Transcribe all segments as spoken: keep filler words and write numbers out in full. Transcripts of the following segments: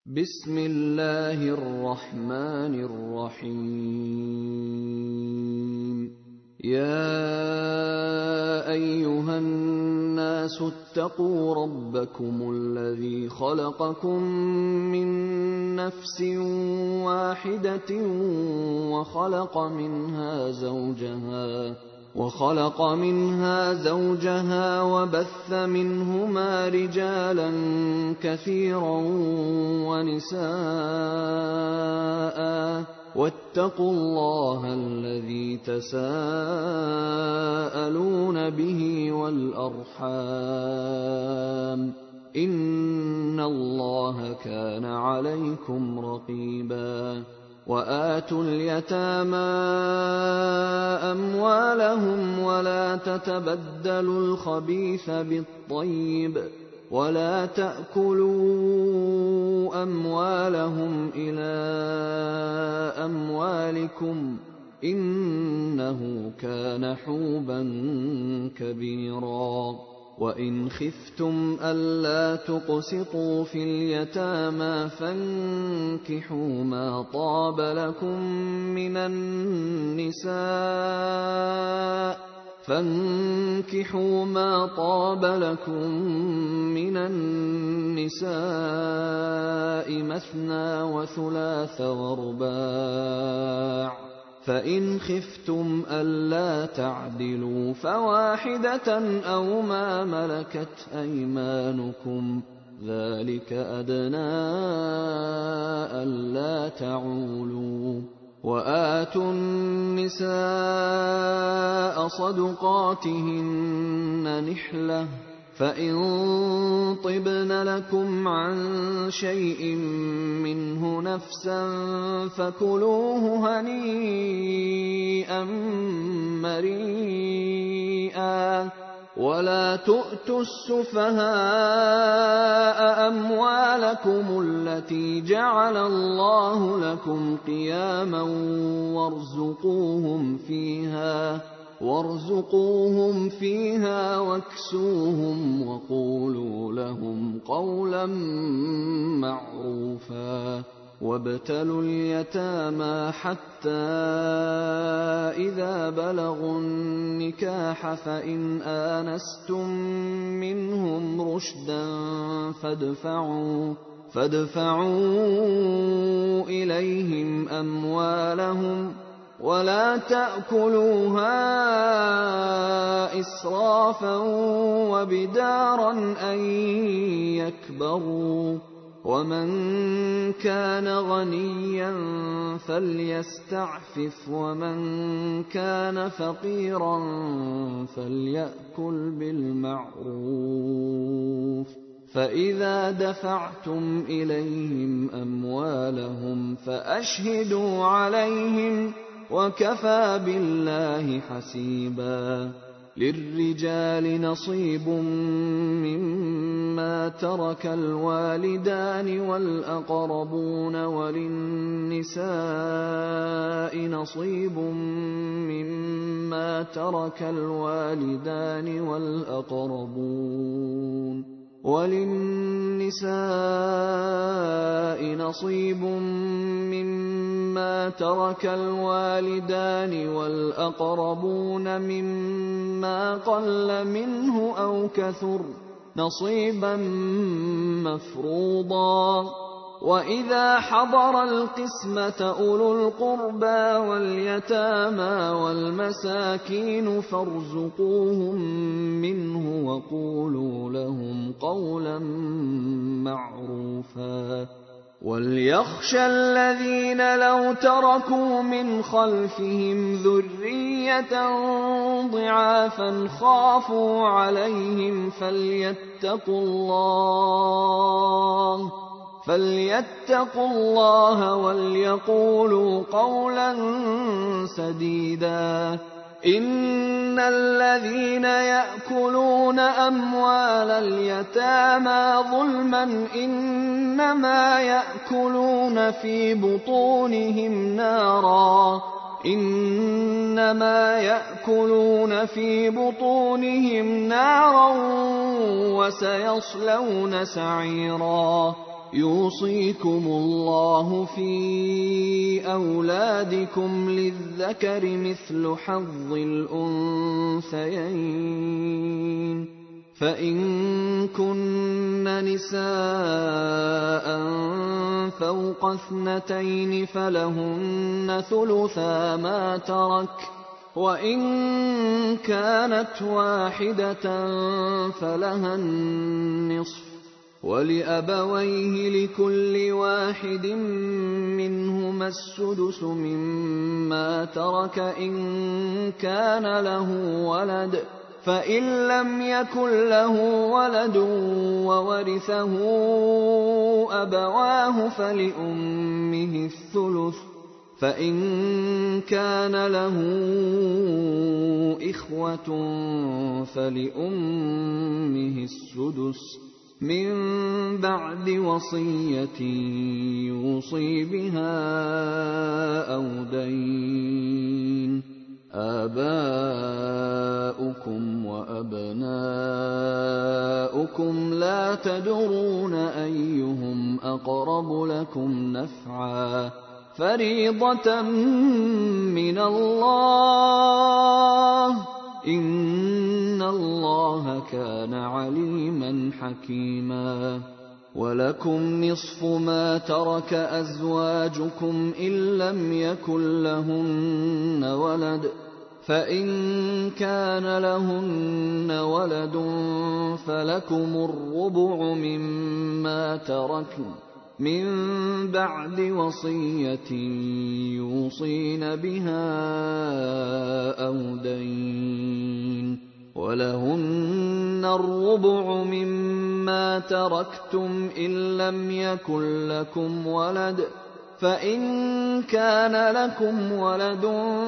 بسم الله الرحمن الرحيم يا أيها الناس اتقوا ربكم الذي خلقكم من نفس واحدة وخلق منها زوجها وخلق منها زوجها وبث منهما رجالا كثيرا ونساء واتقوا الله الذي تساءلون به والأرحام إن الله كان عليكم رقيبا وآتوا اليتامى أموالهم ولا تتبدلوا الخبيث بالطيب ولا تأكلوا أموالهم إلى أموالكم إنه كان حوبا كبيرا وإن خفتم ألا تقسطوا في اليتامى فانكحوا ما طاب لكم من النساء فانكحوا ما طاب لكم من النساء مثنى وثلاث ورباع فإن خفتم ألا تعدلوا فواحدة أو ما ملكت أيمانكم ذلك أدنى ألا تعولوا وآتوا النساء صدقاتهن نحلة فإن طبن لكم عن شيء منه نفسا فكلوه هنيئا مريئا ولا تؤتوا السفهاء أموالكم التي جعل الله لكم قياما وارزقوهم فيها وارزقوهم فيها واكسوهم وقولوا لهم قولا معروفا وابتلوا اليتامى حتى إذا بلغوا النكاح فإن آنستم منهم رشدا فادفعوا فادفعوا إليهم أموالهم ولا تأكلوها إسرافا وبدارا أن يكبروا ومن كان غنيا فليستعفف ومن كان فقيرا فليأكل بالمعروف فإذا دفعتم إليهم أموالهم فأشهدوا عليهم وكفى بالله حسيبا للرجال نصيب مما ترك الوالدان والأقربون وللنساء نصيب مما ترك الوالدان والأقربون وللنساء نصيب مما ترك الوالدان والأقربون مما قل منه أو كثر نصيبا مفروضا وإذا حضر القسمة أولو القربى واليتامى والمساكين فارزقوهم منه وقولوا لهم قولا معروفا وليخشى الذين لو تركوا من خلفهم ذرية ضعافا خافوا عليهم فليتقوا الله فليتقوا الله وليقولوا قولا سديدا إن الذين يأكلون أموال اليتامى ظلما إنما يأكلون في بطونهم نارا إنما يأكلون في بطونهم نارا وسيصلون سعيرا يوصيكم الله في أولادكم للذكر مثل حظ الأنثيين، فإن كن نساء فوق اثنتين فلهن ثلثا ما ترك، وإن كانت واحدة فلها النصف، ولأبويه لكل واحد منهما السدس مما ترك إن كان له ولد، فإن لم يكن له ولد وورثه أبواه فلأمه الثلث، فإن كان له إخوة فلأمه السدس من بعد وصية يوصي بها أو دين. آباؤكم وأبناؤكم لا تدرون أيهم أقرب لكم نفعا، فريضة من الله، إن الله كان عليما حكيما. ولكم نصف ما ترك أزواجكم إن لم يكن لهن ولد، فإن كان لهن ولد فلكم الربع مما تركن من بعد وصية يوصين بها أو دين، ولهن الربع مما تركتم إن لم يكن لكم ولد، فإن كان لكم ولد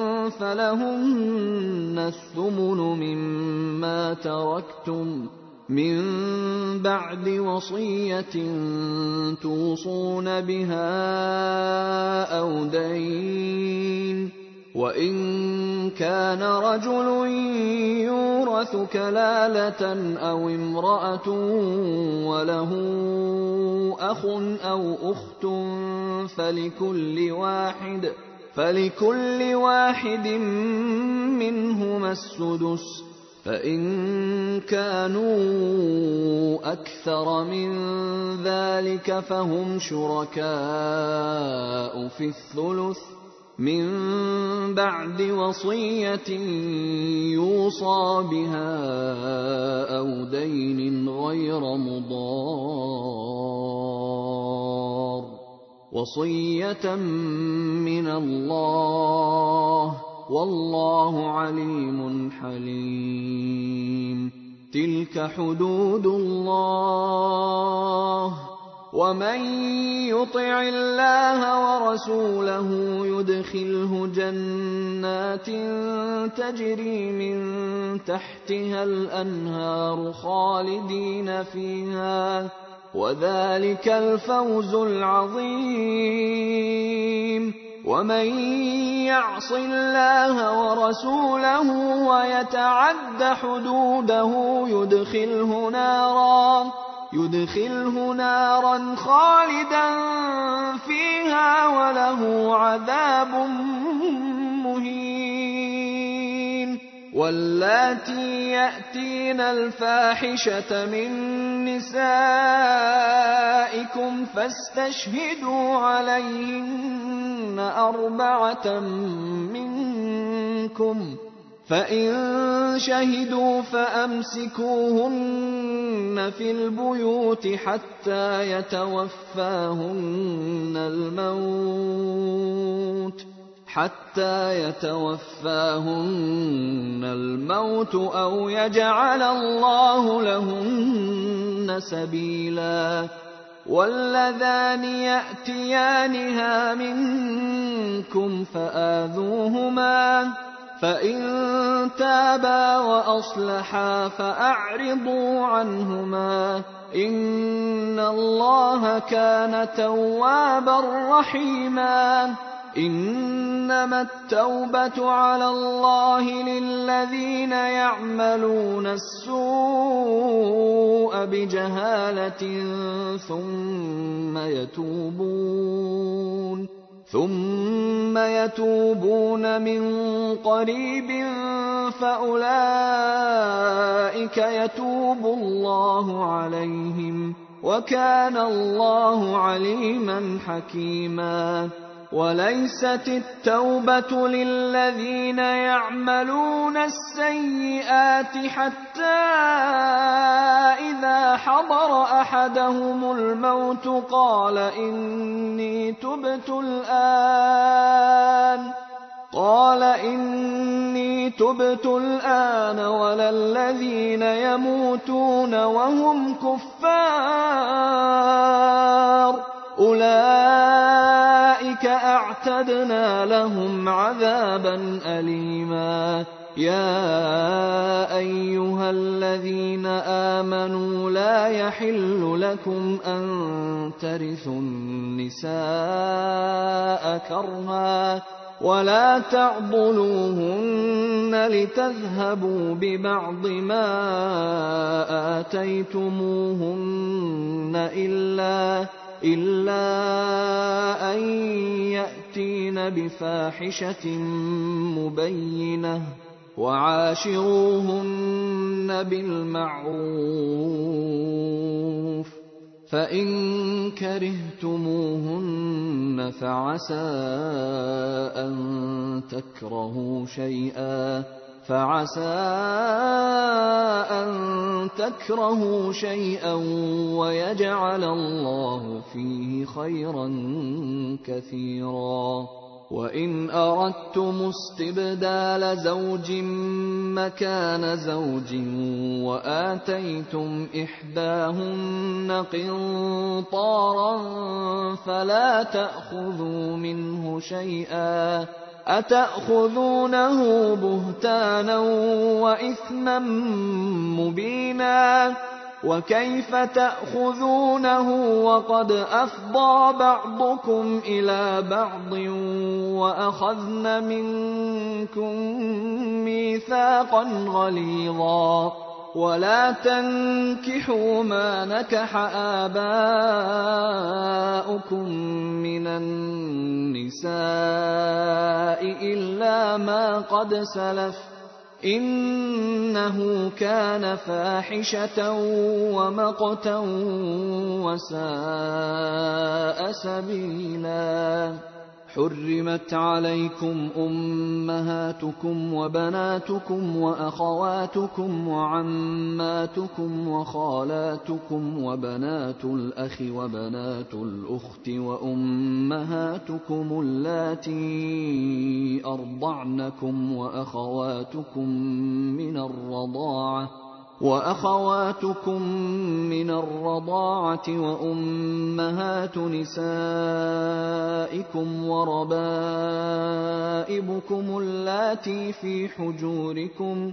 فلهن الثمن مما تركتم من بعد وصية توصون بها أو دين. وإن كان رجل يورث كلالة أو امرأة وله أخ أو أخت فلكل واحد فلكل واحد منهما السدس، فإن كانوا أكثر من ذلك فهم شركاء في الثلث من بعد وصية يوصى بها أو دين غير مضار، وصية من الله، والله عليم حليم. تلك حدود الله، ومن يطع الله ورسوله يدخله جنات تجري من تحتها الأنهار خالدين فيها، وذلك الفوز العظيم. ومن يعص الله ورسوله ويتعد حدوده يدخله نارا يدخله نارا خالدا فيها وله عذاب مهين. واللاتي يأتين الفاحشة من نسائكم فاستشهدوا عليهن أربعة منكم، فإن شهدوا فأمسكوهن في البيوت حتى يتوفاهن الموت حتى يتوفاهن الموت أو يجعل الله لهن سبيلا. واللذان يأتيانها منكم فآذوهما، فإن تابا وأصلحا فأعرضوا عنهما، إن الله كان توابا رحيما. إنما التوبة على الله للذين يعملون السوء بجهالة ثم يتوبون ثم يتوبون من قريب فأولئك يتوب الله عليهم وكان الله عليما حكيما. وليست التوبة للذين يعملون السيئات حتى إذا حضر أحدهم الموت قال إني تبت الآن قال إني تبت الآن ولا الذين يموتون وهم كفار أولئك أعتدنا لهم عذابا أليما. يا أيها الذين آمنوا لا يحل لكم أن ترثوا النساء كرها ولا تعضلوهن لتذهبوا ببعض ما آتيتموهن إلا إلا أن يأتين بفاحشة مبينة وعاشروهن بالمعروف فإن كرهتموهن فعسى أن تكرهوا شيئا فعسى أن تكرهوا شيئا ويجعل الله فيه خيرا كثيرا. وإن أردتم استبدال زوج مكان زوج وآتيتم إحداهن قنطارا فلا تأخذوا منه شيئا أتأخذونه بهتانا وإثما مبينا وكيف تأخذونه وقد أفضى بعضكم إلى بعض وأخذن منكم ميثاقا غليظا ولا تنكحوا ما نكح آباؤكم من النساء إلا ما قد سلف إنه كان فاحشة ومقتا وساء سبيلا. حرمت عليكم أمهاتكم وبناتكم وأخواتكم وعماتكم وخالاتكم وبنات الأخ وبنات الأخت وأمهاتكم اللاتي أرضعنكم وأخواتكم من الرضاعة وأخواتكم من الرضاعة وأمهات نسائكم وربائبكم اللاتي في حجوركم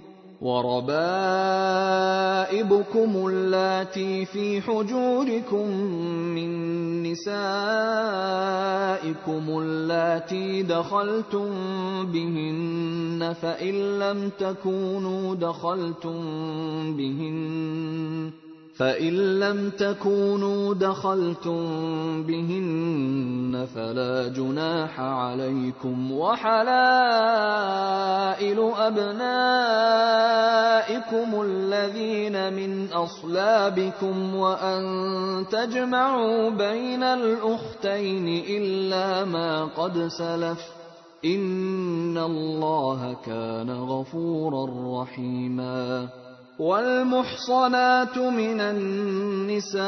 وربائبكم اللاتي في حجوركم من نسائكم اللاتي دخلتم بهن فإن لم تكونوا دخلتم بهن فإن لم تكونوا دخلتم بهن فلا جناح عليكم وحلائل أبنائكم الذين من أصلابكم وأن تجمعوا بين الأختين إلا ما قد سلف إن الله كان غفورا رحيما. والمحصنات من النساء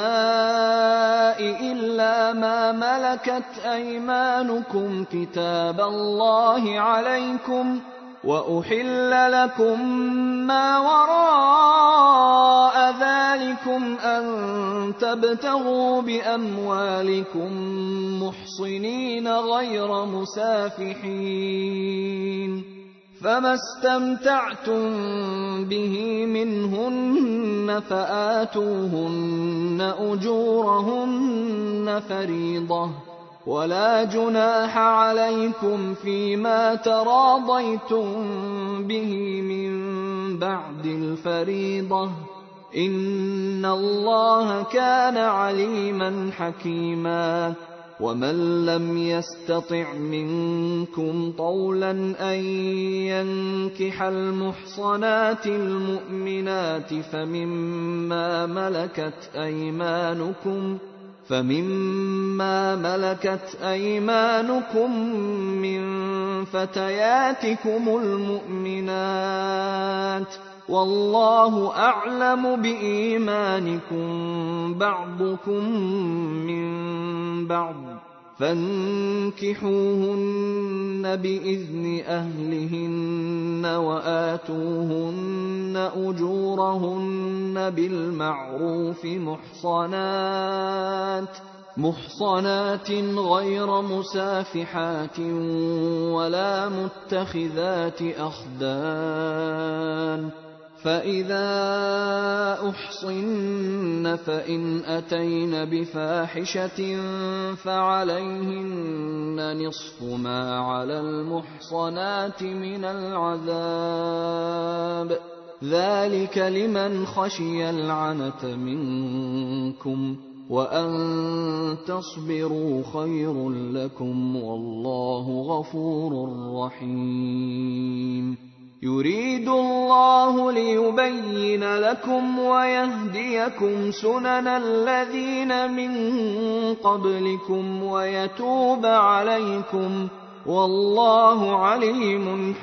إلا ما ملكت أيمانكم كتاب الله عليكم وأحل لكم ما وراء ذلكم أن تبتغوا بأموالكم محصنين غير مسافحين فما استمتعتم به منهن فآتوهن أجورهن فريضة ولا جناح عليكم فيما تراضيتم به من بعد الفريضة إن الله كان عليما حكيما ومن لم يستطع منكم طولا أن ينكح المحصنات المؤمنات فمما ملكت أيمانكم فمما ملكت أيمانكم من فتياتكم المؤمنات والله أعلم بإيمانكم بعضكم من بعض فانكحوهن بإذن أهلهن وآتوهن أجورهن بالمعروف محصنات محصنات غير مسافحات ولا متخذات أخدان فإذا أحصن فإن أتين بفاحشة فعليهن نصف ما على المحصنات من العذاب ذلك لمن خشي العنة منكم وأن تصبروا خير لكم والله غفور رحيم يريد الله ليبين لكم ويهديكم سنن الذين من قبلكم ويتوب عليكم والله عليم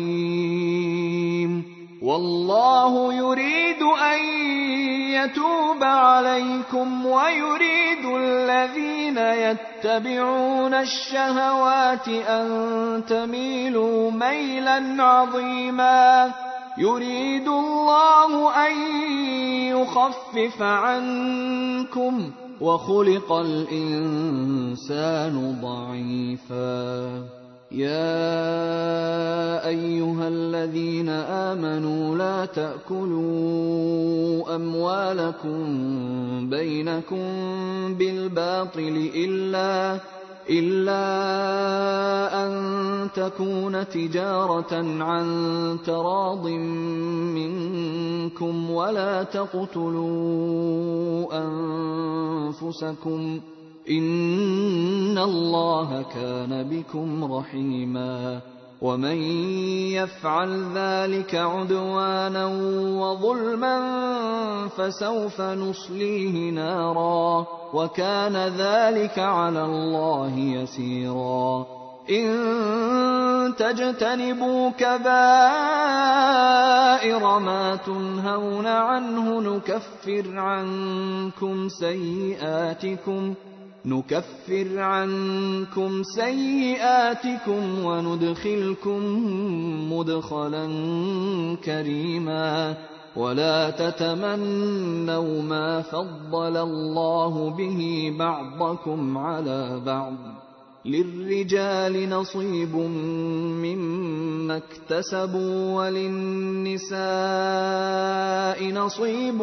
حكيم والله يريد أن يتوب عليكم ويريد الذين يتبعون الشهوات أن تميلوا ميلا عظيما يريد الله أن يخفف عنكم وخلق الإنسان ضعيفا يا أيها الذين آمنوا لا تأكلوا أموالكم بينكم بالباطل إلا إلا أن تكون تجارة عن تراض منكم ولا تقتلوا أنفسكم إن الله كان بكم رحيما ومن يفعل ذلك عدوانا وظلما فسوف نصليه نارا وكان ذلك على الله يسيرا إن تجتنبوا كبائر ما تنهون عنه نكفر عنكم سيئاتكم نكفر عنكم سيئاتكم وندخلكم مدخلا كريما ولا تتمنوا ما فضل الله به بعضكم على بعض للرجال نصيب مما اكتسبوا وللنساء نصيب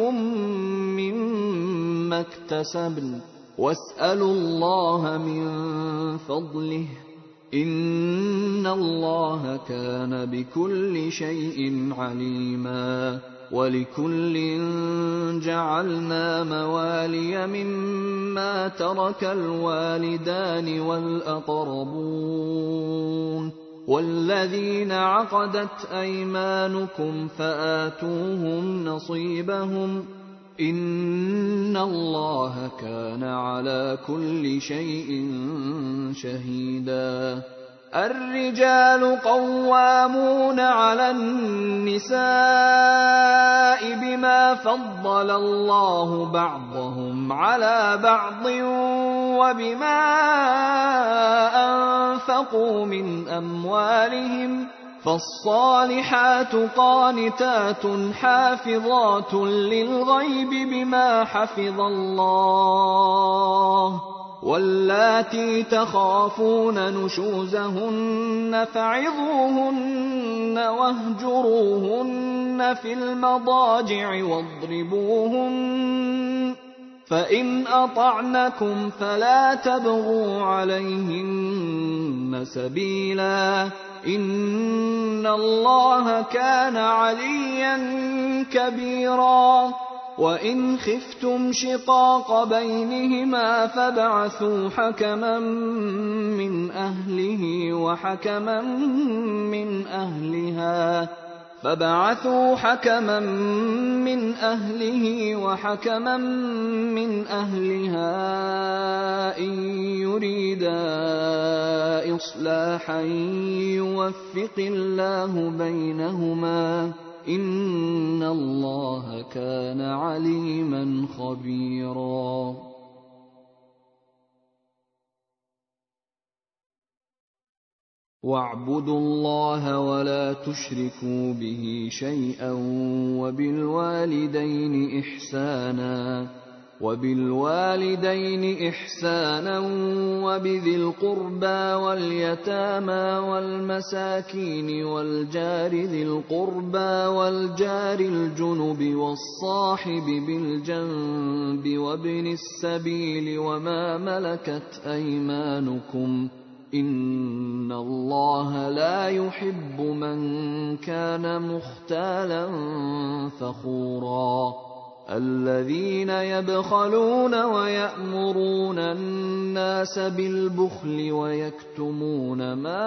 مما اكتسبن واسألوا الله من فضله إن الله كان بكل شيء عليما ولكل جعلنا موالي مما ترك الوالدان والأقربون والذين عقدت أيمانكم فآتوهم نصيبهم إن الله كان على كل شيء شهيدا الرجال قوامون على النساء بما فضل الله بعضهم على بعض وبما أنفقوا من أموالهم فالصالحات قانتات حافظات للغيب بما حفظ الله واللاتي تخافون نشوزهن فعظوهن واهجروهن في المضاجع واضربوهن فإن أطعنكم فلا تبغوا عليهن سبيلا إن الله كان عليا كبيرا وإن خفتم شقاق بينهما فابعثوا حكما من أهله وحكما من أهلها فبعثوا حكما من أهله وحكما من أهلها إن يريدا إصلاحا يوفق الله بينهما إن الله كان عليما خبيرا. واعبدوا الله ولا تشركوا به شيئا وبالوالدين إحسانا وبالوالدين إحسانا وبذي القربى واليتامى والمساكين والجار ذي القربى والجار الجنب والصاحب بالجنب وابن السبيل وما ملكت أيمانكم إن الله لا يحب من كان مختالا فخورا. الذين يبخلون ويأمرون الناس بالبخل ويكتمون ما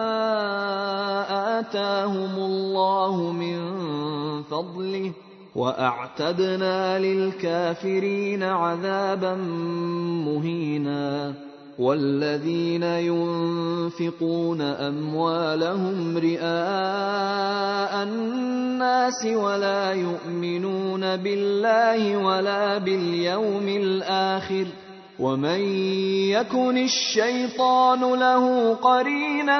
آتاهم الله من فضله وأعتدنا للكافرين عذابا مهينا. والذين ينفقون أموالهم رئاء الناس ولا يؤمنون بالله ولا باليوم الآخر ومن يكن الشيطان له قرينا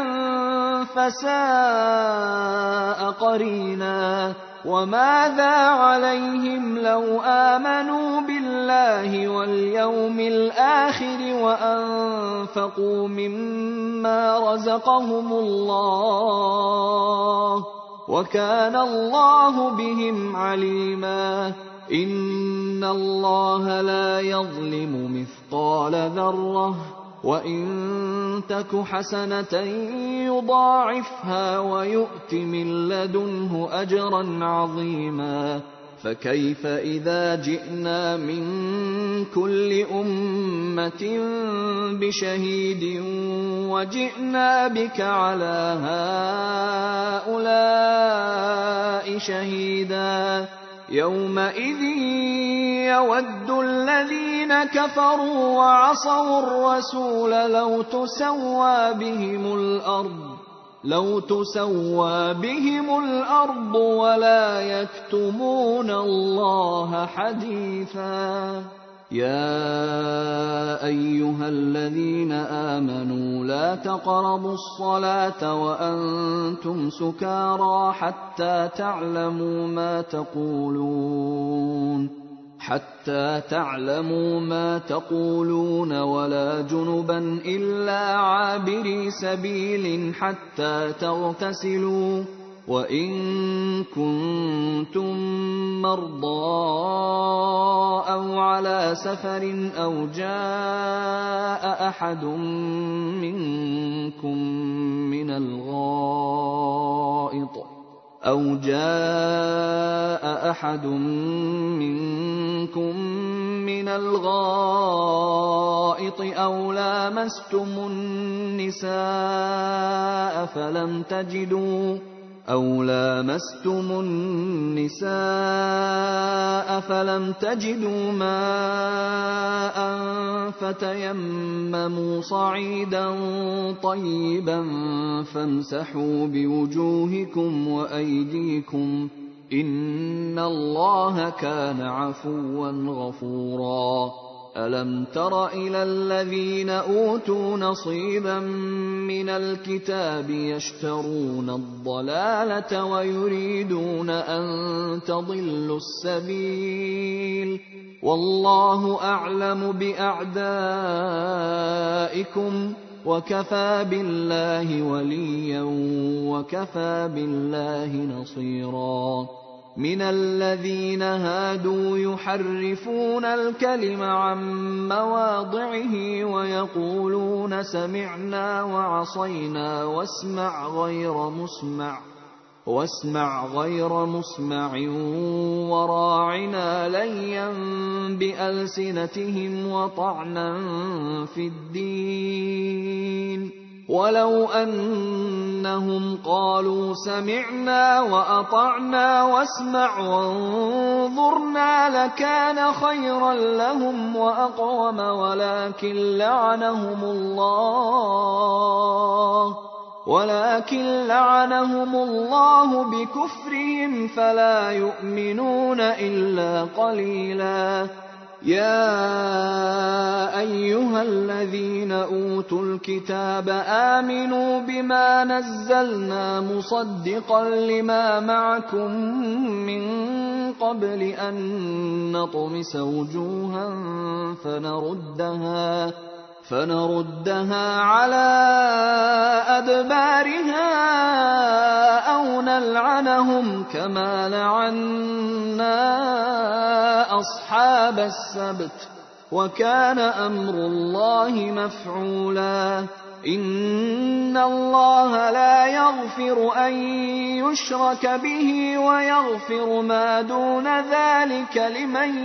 فساء قرينا. وماذا عليهم لو آمنوا بالله واليوم الآخر وأنفقوا مما رزقهم الله وكان الله بهم عليما. إن الله لا يظلم مثقال ذرة وإن تك حسنة يضاعفها ويؤت من لدنه أجرا عظيما. فكيف إذا جئنا من كل أمة بشهيد وجئنا بك على هؤلاء شهيدا يومئذ يود الذين كفروا وعصوا الرسول لو تسوى بهم الأرض لو تسوى بهم الأرض ولا يكتمون الله حديثا. يا أيها الذين آمنوا لا تقربوا الصلاة وأنتم سكارى حتى تعلموا ما تقولون حتى تعلموا ما تقولون ولا جنبا إلا عابري سبيل حتى تغتسلوا وإن كنتم مرضى أو على سفر أو جاء أحد منكم من الغائط أو جاء أحد منكم من الغائط أو لامستم النساء فلم تجدوا أو لامستم النساء فلم تجدوا ماء فتيمموا صعيدا طيبا فامسحوا بوجوهكم وأيديكم إن الله كان عفوا غفورا. ألم تر إلى الذين أوتوا نصيبا من الكتاب يشترون الضلالة ويريدون أن تضلوا السبيل والله أعلم بأعدائكم وكفى بالله وليا وكفى بالله نصيرا. مِنَ الَّذِينَ هَادُوا يُحَرِّفُونَ الْكَلِمَ عَن مَّوَاضِعِهِ وَيَقُولُونَ سَمِعْنَا وَعَصَيْنَا وَاسْمَعْ غَيْرَ مُسْمَعٍ واسمع غير مسمع وراعنا ليا بألسنتهم وطعنا في الدين ولو أنهم قالوا سمعنا وأطعنا واسمع وانظرنا لكان خيرا لهم وأقوم ولكن لعنهم الله ولكن لعنهم الله بكفرهم فلا يؤمنون إلا قليلا. يا أيها الذين أوتوا الكتاب آمنوا بما نزلنا مصدقا لما معكم من قبل أن نطمس وجوها فنردها فنردها على أدبارها أو نلعنهم كما لعنا أصحاب السبت وكان أمر الله مفعولا. إن الله لا يغفر أن يشرك به ويغفر ما دون ذلك لمن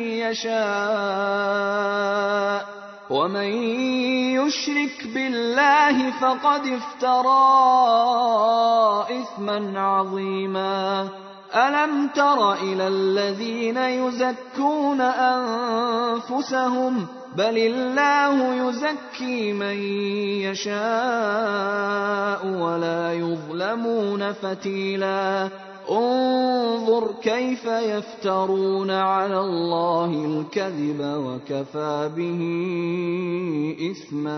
يشاء ومن يشرك بالله فقد افترى إثما عظيما. ألم تر إلى الذين يزكون أنفسهم بل الله يزكي من يشاء ولا يظلمون فتيلا. انظر كيف يفترون على الله الكذب وكفى به إثما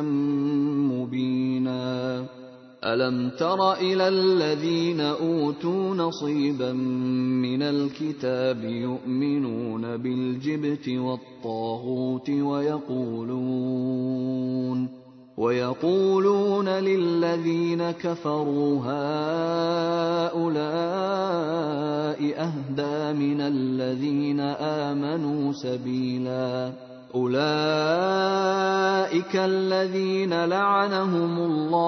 مبينا. ألم تر إلى الذين أوتوا نصيبا من الكتاب يؤمنون بالجبت والطاغوت ويقولون ويقولون للذين كفروا هؤلاء أهدى من الذين آمنوا سبيلا. أولئك الذين لعنهم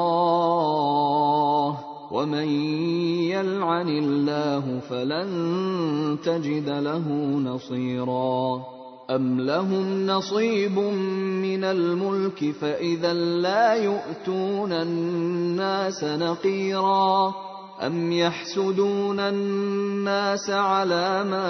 الله ومن يلعن الله فلن تجد له نصيرا. أم لهم نصيب من الملك فإذا لا يؤتون الناس نقيرا. أم يحسدون الناس على ما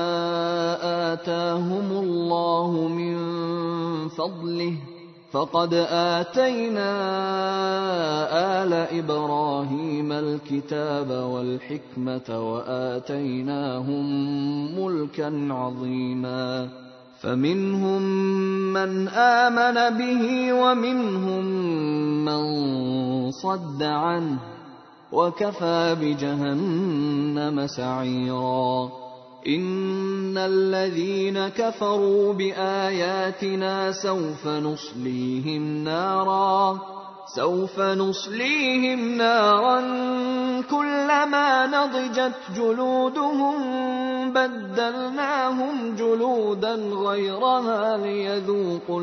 آتاهم الله من فضله فقد آتينا آل إبراهيم الكتاب والحكمة وآتيناهم ملكا عظيما. فمنهم من آمن به ومنهم من صد عنه وكفى بجهنم سعيرا. إن الذين كفروا بآياتنا سوف نصليهم نارا سوف نصليهم نارا كلما نضجت جلودهم بدلناهم جلودا غيرها ليذوقوا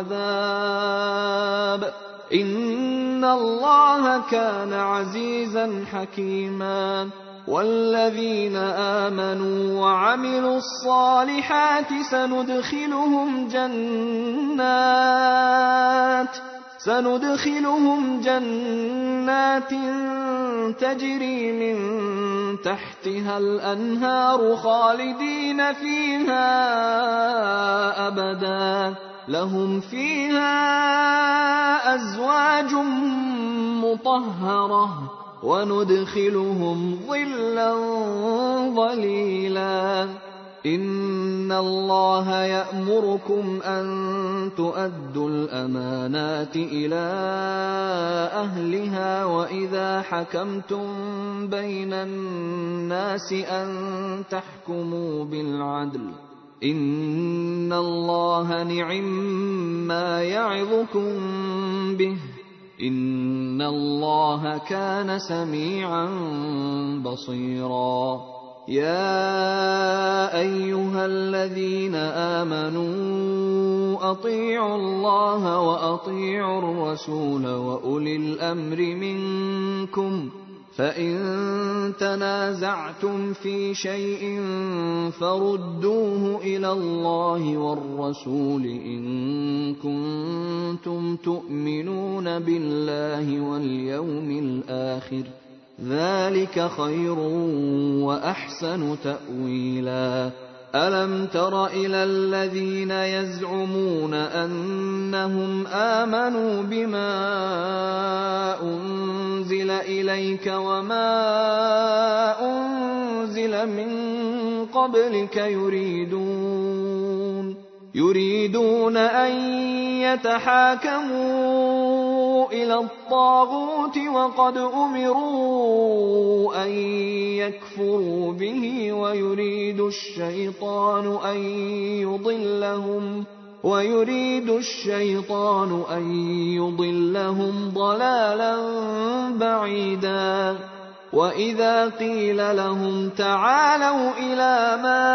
العذاب إن الله كان عزيزا حكيما. والذين آمنوا وعملوا الصالحات سندخلهم جنات سندخلهم جنات تجري من تحتها الأنهار خالدين فيها أبدا لهم فيها أزواج مطهرة وندخلهم ظلا ظليلا. إن الله يأمركم أن تؤدوا الأمانات إلى أهلها وإذا حكمتم بين الناس أن تحكموا بالعدل إن الله نعما يعظكم به إن الله كان سميعا بصيرا. يَا أَيُّهَا الَّذِينَ آمَنُوا أَطِيعُوا اللَّهَ وَأَطِيعُوا الرَّسُولَ وَأُولِي الْأَمْرِ مِنكُمْ ۖ فَإِن تَنَازَعْتُمْ فِي شَيْءٍ فَرُدُّوهُ إِلَى اللَّهِ وَالرَّسُولِ إِن كُنتُمْ تُؤْمِنُونَ بِاللَّهِ وَالْيَوْمِ الْآخِرِ ۚ ذَلِكَ خَيْرٌ وَأَحْسَنُ تَأْوِيلًا. أَلَمْ تَرَ إِلَى الَّذِينَ يَزْعُمُونَ أَنَّهُمْ آمَنُوا بِمَا أُنزِلَ إِلَيْكَ وَمَا أُنزِلَ مِن قَبْلِكَ يُرِيدُونَ يُرِيدُونَ أَن يَتَحَاكَمُوا إِلَى الطَّاغُوتِ وَقَدْ أُمِرُوا أَن يَكْفُرُوا بِهِ وَيُرِيدُ الشَّيْطَانُ أَن يُضِلَّهُمْ وَيُرِيدُ الشَّيْطَانُ أَن يُضِلَّهُمْ ضَلَالًا بَعِيدًا. وَإِذَا قِيلَ لَهُمْ تَعَالَوْا إِلَىٰ مَا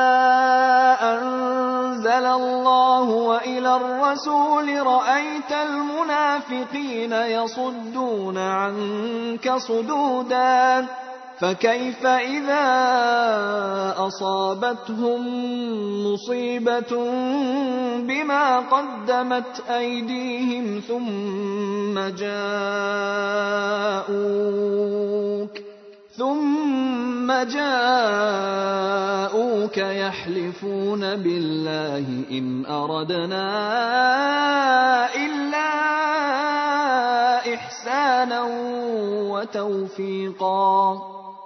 أَنزَلَ اللَّهُ وَإِلَى الرَّسُولِ رَأَيْتَ الْمُنَافِقِينَ يَصُدُّونَ عَنكَ صُدُودًا. فَكَيْفَ إِذَا أَصَابَتْهُم مُّصِيبَةٌ بِمَا قَدَّمَتْ أَيْدِيهِمْ ثُمَّ جَاءُوكَ ثُمَّ جَاءُوكَ يَحْلِفُونَ بِاللَّهِ إِنْ أَرَدْنَا إِلَّا إِحْسَانًا وَتَوْفِيقًا.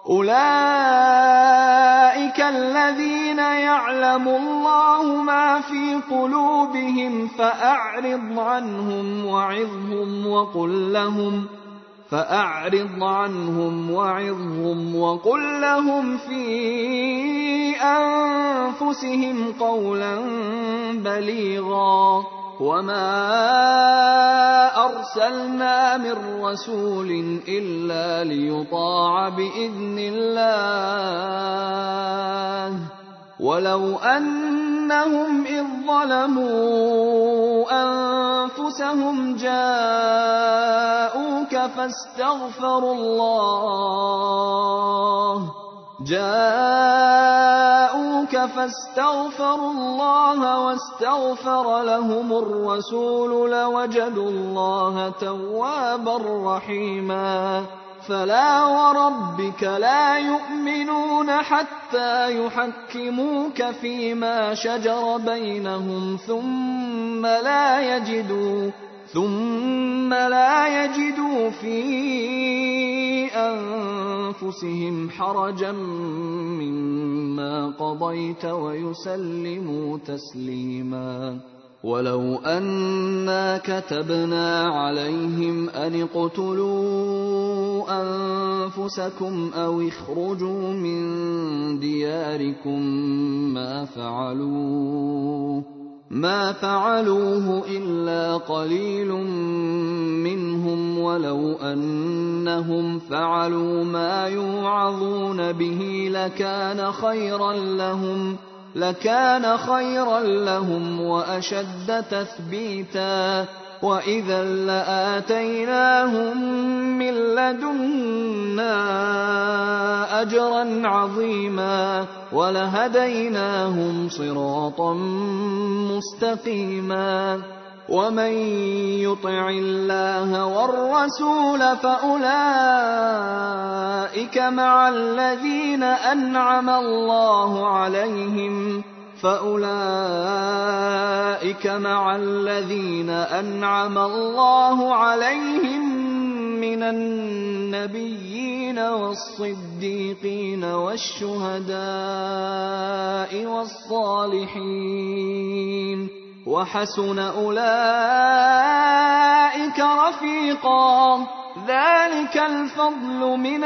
أُولَٰئِكَ الَّذِينَ يَعْلَمُ اللَّهُ مَا فِي قُلُوبِهِمْ فَأَعْرِضْ عَنْهُمْ وَعِظْهُمْ وَقُل لَّهُمْ فَأَعْرِضْ عَنْهُمْ وَعِظْهُمْ وَقُل لَّهُمْ فِي أَنفُسِهِمْ قَوْلًا بَلِيغًا. وَمَا أَرْسَلْنَا مِن رَّسُولٍ إِلَّا لِيُطَاعَ بِإِذْنِ اللَّهِ ۚ وَلَوْ أَنَّهُمْ إِذ ظَّلَمُوا أَنفُسَهُمْ جَاءُوكَ فَاسْتَغْفَرُوا اللَّهَ جاءوك فاستغفروا الله واستغفر لهم الرسول لوجدوا الله توابا رحيما. فلا وربك لا يؤمنون حتى يحكموك فيما شجر بينهم ثم لا يجدوا ثم لا يجدوا في أنفسهم حرجا مما قضيت ويسلموا تسليما. ولو أنا كتبنا عليهم أن اقتلوا أنفسكم أو اخرجوا من دياركم ما فعلوه ما فعلوه إلا قليل منهم ولو أنهم فعلوا ما يوعظون به لكان خيرا لهم لكان خيرا لهم وأشد تثبيتا. وإذا لآتيناهم من لدنا أجرا عظيما ولهديناهم صراطا مستقيما. ومن يطع الله والرسول فأولئك مع الذين أنعم الله عليهم فأولئك مع الذين أنعم الله عليهم من النبيين والصديقين والشهداء والصالحين وحسن أولئك رفيقا. ذلك الفضل من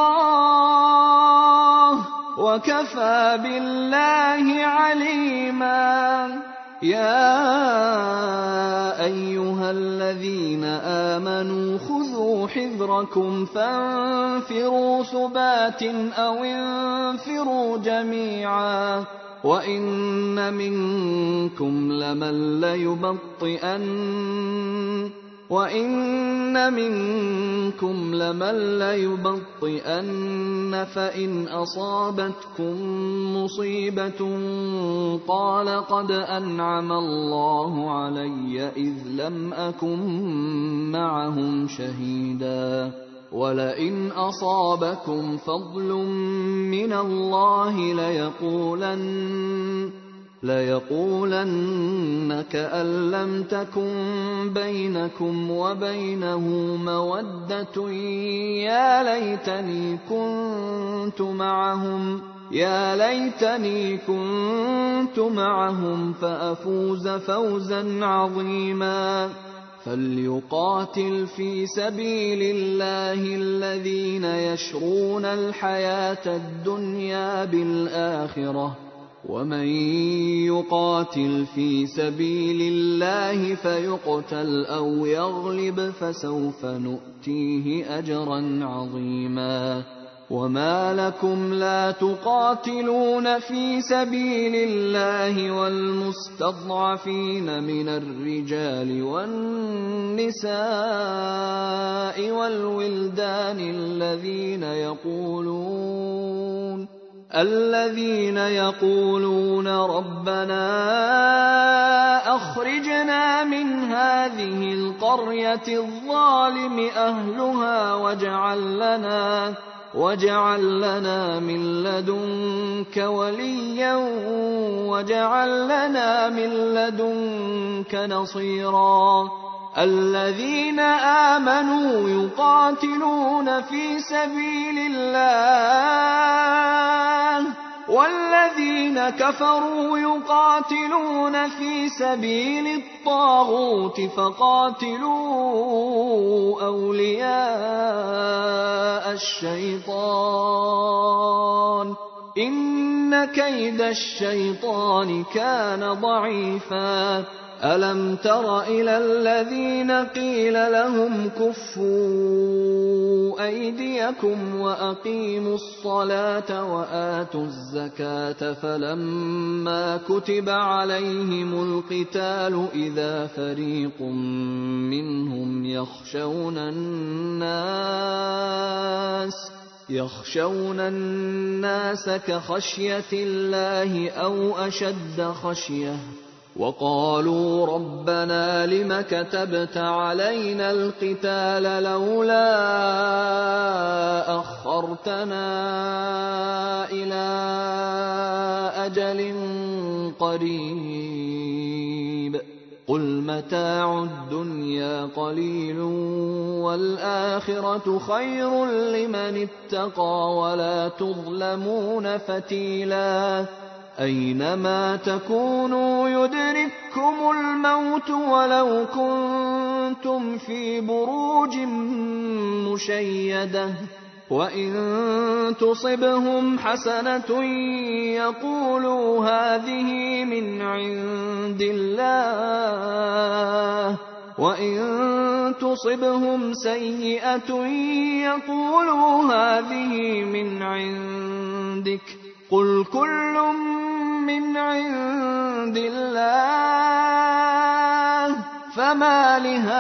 الله وكفى بالله عليما. يا أيها الذين آمنوا خذوا خُذُوا حِذْرَكُمْ فَانفِرُوا ثُبَاتٍ أَوِ انفِرُوا جَمِيعًا وَإِنَّ مِنكُمْ لَمَن لَّيُبَطِّئَنَّ وَإِنَّ مِنكُمْ لَمَن لَّيُبَطِّئَنَّ فَإِنْ أَصَابَتْكُم مُّصِيبَةٌ قَالَ قَدْ أَنْعَمَ اللَّهُ عَلَيَّ إِذْ لَمْ أَكُن مَّعَهُمْ شَهِيدًا وَلَئِنْ أَصَابَكُمْ فَضْلٌ مِّنَ اللَّهِ لَيَقُولَنَّ لَيَقُولَنَّ كَأَن لَّمْ تَكُن بَيْنَكُمْ وَبَيْنَهُ مَوَدَّةٌ يَا لَيْتَنِي كُنتُ مَعَهُمْ يَا لَيْتَنِي كُنتُ مَعَهُمْ فَأَفُوزَ فَوْزًا عَظِيمًا فَلْيُقَاتِلْ فِي سَبِيلِ اللَّهِ الَّذِينَ يَشْرُونَ الْحَيَاةَ الدُّنْيَا بِالْآخِرَةِ وَمَن يُقَاتِلْ فِي سَبِيلِ اللَّهِ فَيُقْتَلْ أَوْ يَغْلِبْ فَسَوْفَ نُؤْتِيهِ أَجْرًا عَظِيمًا وَمَا لَكُمْ لَا تُقَاتِلُونَ فِي سَبِيلِ اللَّهِ وَالْمُسْتَضْعَفِينَ مِنَ الرِّجَالِ وَالنِّسَاءِ وَالْوِلْدَانِ الَّذِينَ يَقُولُونَ الذين يقولون ربنا أخرجنا من هذه القرية الظالم أهلها واجعل لنا, واجعل لنا من لدنك وليا واجعل لنا من لدنك نصيرا الذين آمنوا يقاتلون في سبيل الله والذين كفروا يقاتلون في سبيل الطاغوت فقاتلوا أولياء الشيطان إن كيد الشيطان كان ضعيفا ألم تر إلى الذين قيل لهم كفوا أيديكم وأقيموا الصلاة وآتوا الزكاة فلما كتب عليهم القتال إذا فريق منهم يخشون الناس يخشون الناس كخشية الله أو أشد خشية وقالوا ربنا لم كتبت علينا القتال لولا أخرتنا إلى أجل قريب قل متاع الدنيا قليل والآخرة خير لمن اتقى ولا تظلمون فتيلا أينما تكونوا يدرككم الموت ولو كنتم في بروج مشيدة وإن تصبهم حسنة يقولوا هذه من عند الله وإن تصبهم سيئة يقولوا هذه من عندك قل كل من عند الله فما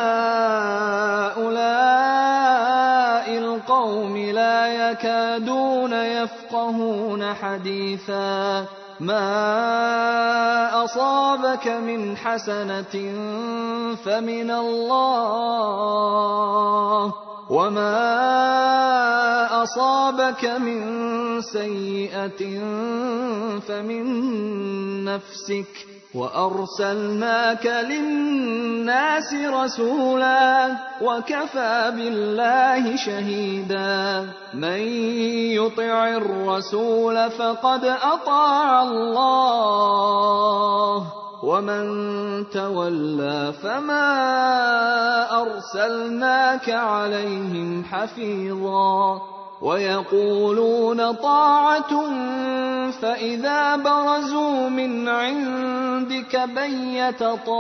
لهؤلاء القوم لا يكادون يفقهون حديثا ما أصابك من حسنة فمن الله وما أصابك من سيئة فمن نفسك وأرسلناك للناس رسولا وكفى بالله شهيدا من يطع الرسول فقد أطاع الله ومن تولى فما أرسلناك عليهم حفيظا ويقولون طاعة فإذا برزوا من عندك بيت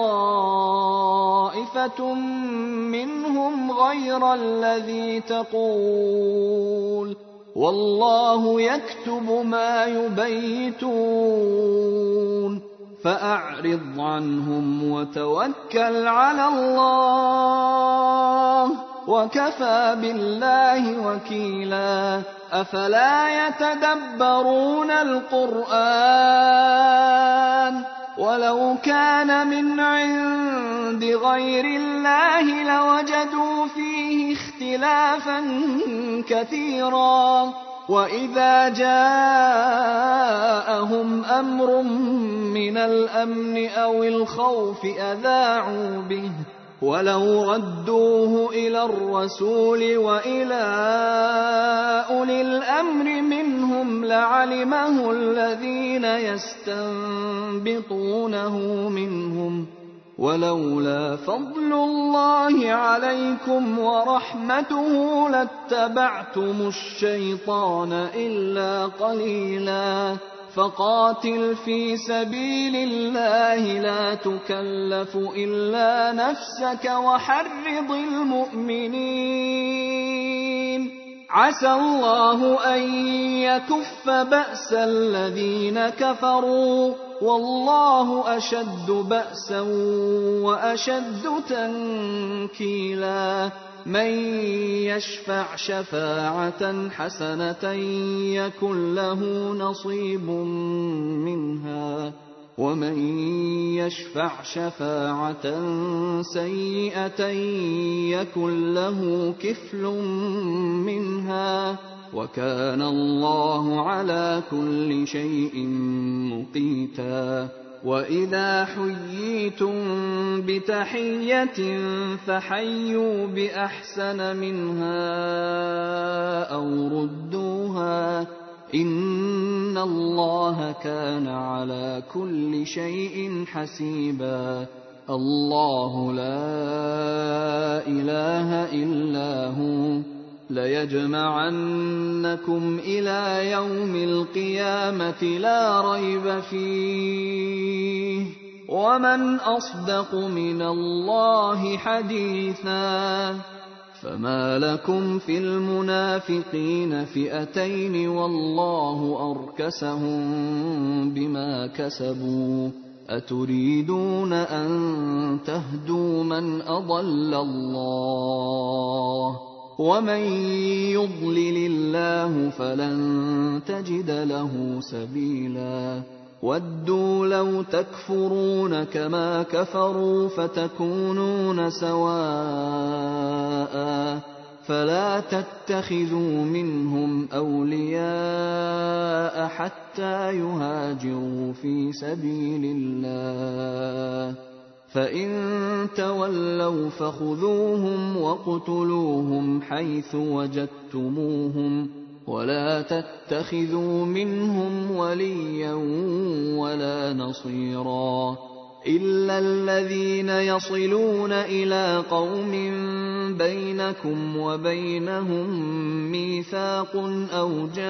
طائفة منهم غير الذي تقول والله يكتب ما يبيتون فأعرض عنهم وتوكل على الله وكفى بالله وكيلا أفلا يتدبرون القرآن ولو كان من عند غير الله لوجدوا فيه اختلافا كثيرا وإذا جاءهم أمر من الأمن أو الخوف أذاعوا به ولو ردوه إلى الرسول وإلى أولي الأمر منهم لعلمه الذين يستنبطونه منهم ولولا فضل الله عليكم ورحمته لاتبعتم الشيطان إلا قليلا فقاتل في سبيل الله لا تكلف إلا نفسك وحرض المؤمنين عسى الله أن يكف بأس الذين كفروا والله أشد بأسا وأشد تنكيلا من يشفع شفاعة حسنة يكن له نصيب منها ومن يشفع شفاعة سيئة يكن له كفل منها وكان الله على كل شيء مقيتا وإذا حييتم بتحية فحيوا بأحسن منها أو ردوها إن الله كان على كل شيء حسيبا الله لا إله إلا هو ليجمعنكم إلى يوم القيامة لا ريب فيه ومن أصدق من الله حديثا فما لكم في المنافقين فئتين والله أركسهم بما كسبوا أتريدون أن تهدوا من أضل الله ومن يضلل الله فلن تجد له سبيلا ودوا لو تكفرون كما كفروا فتكونون سواء فلا تتخذوا منهم أولياء حتى يهاجروا في سبيل الله فإن تولوا فخذوهم واقتلوهم حيث وجدتموهم ولا تتخذوا منهم وليا ولا نصيرا إلا الذين يصلون إلى قوم بينكم وبينهم ميثاق أو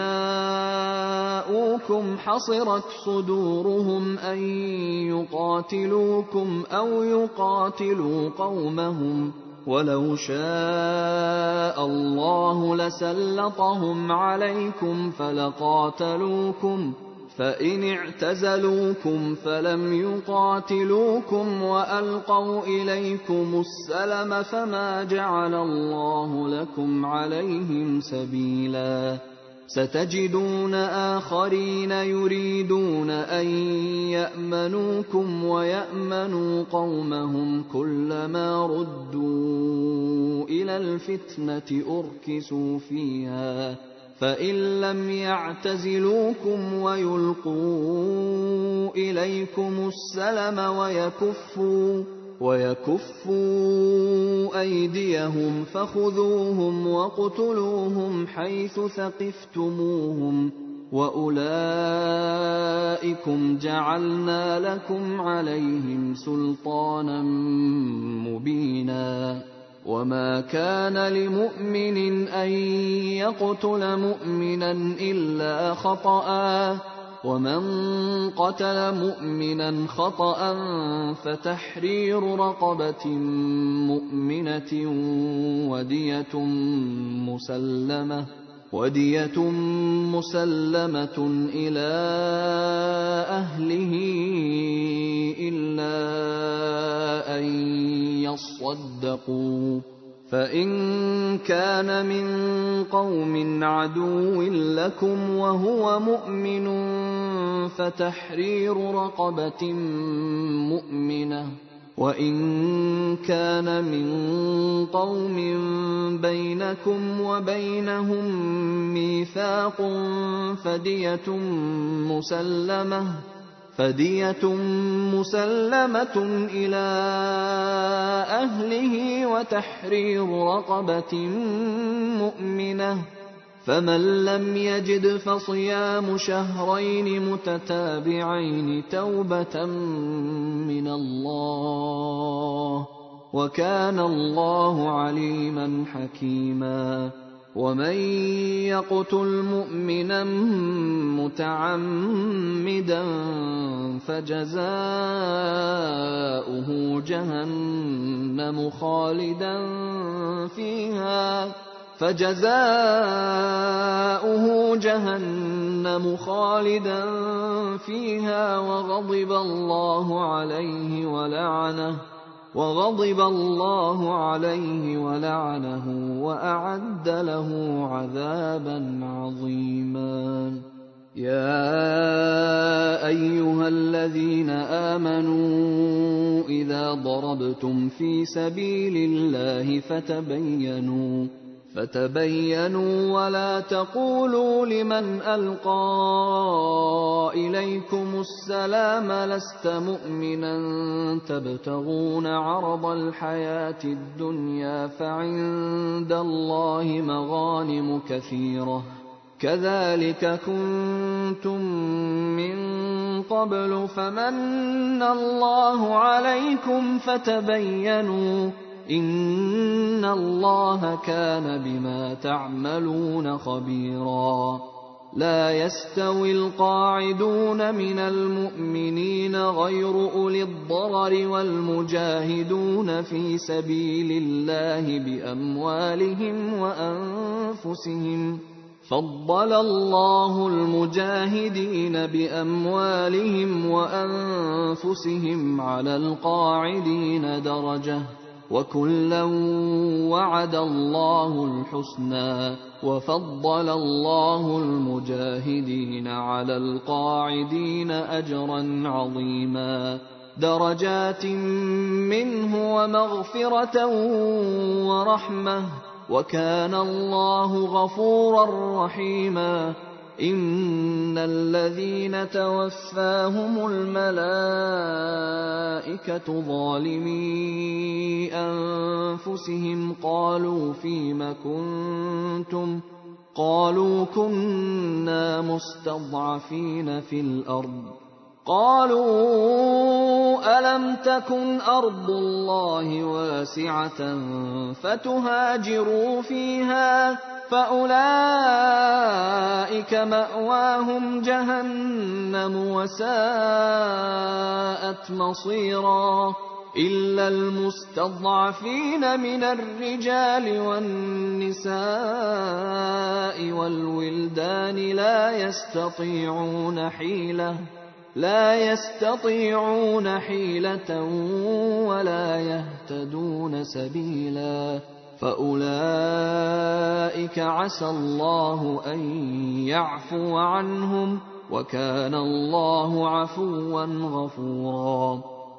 جاءوكم حصرت صدورهم أن يقاتلوكم أو يقاتلوا قومهم ولو شاء الله لسلطهم عليكم فلقاتلوكم فإن اعتزلوكم فلم يقاتلوكم وألقوا إليكم السلم فما جعل الله لكم عليهم سبيلا ستجدون آخرين يريدون أن يأمنوكم ويأمنوا قومهم كلما ردوا إلى الفتنة أركسوا فيها فإن لم يعتزلوكم ويلقوا إليكم السلم ويكفوا ويكفوا أيديهم فخذوهم واقتلوهم حيث ثقفتموهم وأولئكم جعلنا لكم عليهم سلطانا مبينا وما كان لمؤمن أن يقتل مؤمنا إلا خطأ، ومن قتل مؤمنا خطأ فتحرير رقبة مؤمنة ودية مسلمة ودية مسلمة إلى أهله إلا أن يصدقوا، فإن كان من قوم عدو لكم وهو مؤمن فتحرير رقبة مؤمنة، وإن كان من قوم بينكم وبينهم ميثاق فدية مسلمة فدية مسلمة إلى أهله وتحرير رقبة مؤمنة، فمن لم يجد فصيام شهرين متتابعين توبة من الله، وكان الله عليما حكيما. ومن يقتل مؤمنا متعمدا فجزاؤه جهنم خالدا فيها فجزاؤه جهنم خالدا فيها وغضب الله عليه ولعنه وغضب الله عليه ولعنه وأعد له عذابا عظيما. يا أيها الذين آمنوا إذا ضربتم في سبيل الله فتبينوا فتبينوا ولا تقولوا لمن ألقى إليكم السلام لست مؤمنا تبتغون عرض الحياة الدنيا فعند الله مغانم كثيرة كذلك كنتم من قبل فمن الله عليكم فتبينوا إن الله كان بما تعملون خبيرا. لا يستوي القاعدون من المؤمنين غير أولي الضرر والمجاهدون في سبيل الله بأموالهم وأنفسهم، فضل الله المجاهدين بأموالهم وأنفسهم على القاعدين درجة، وكلا وعد الله الحسنى، وفضل الله المجاهدين على القاعدين أجرا عظيما، درجات منه ومغفرة ورحمة، وكان الله غفورا رحيما. إن الذين توفاهم الملائكة ظالمي أنفسهم قالوا فيم كنتم قالوا كنا مستضعفين في الأرض قالوا ألم تكن أرض الله واسعة فتهاجروا فيها فأولئك مأواهم جهنم وساءت مصيرا. إلا المستضعفين من الرجال والنساء والولدان لا يستطيعون حيلة لا يستطيعون حيلة ولا يهتدون سبيلا، فأولئك عسى الله أن يعفو عنهم، وكان الله عفوا غفورا.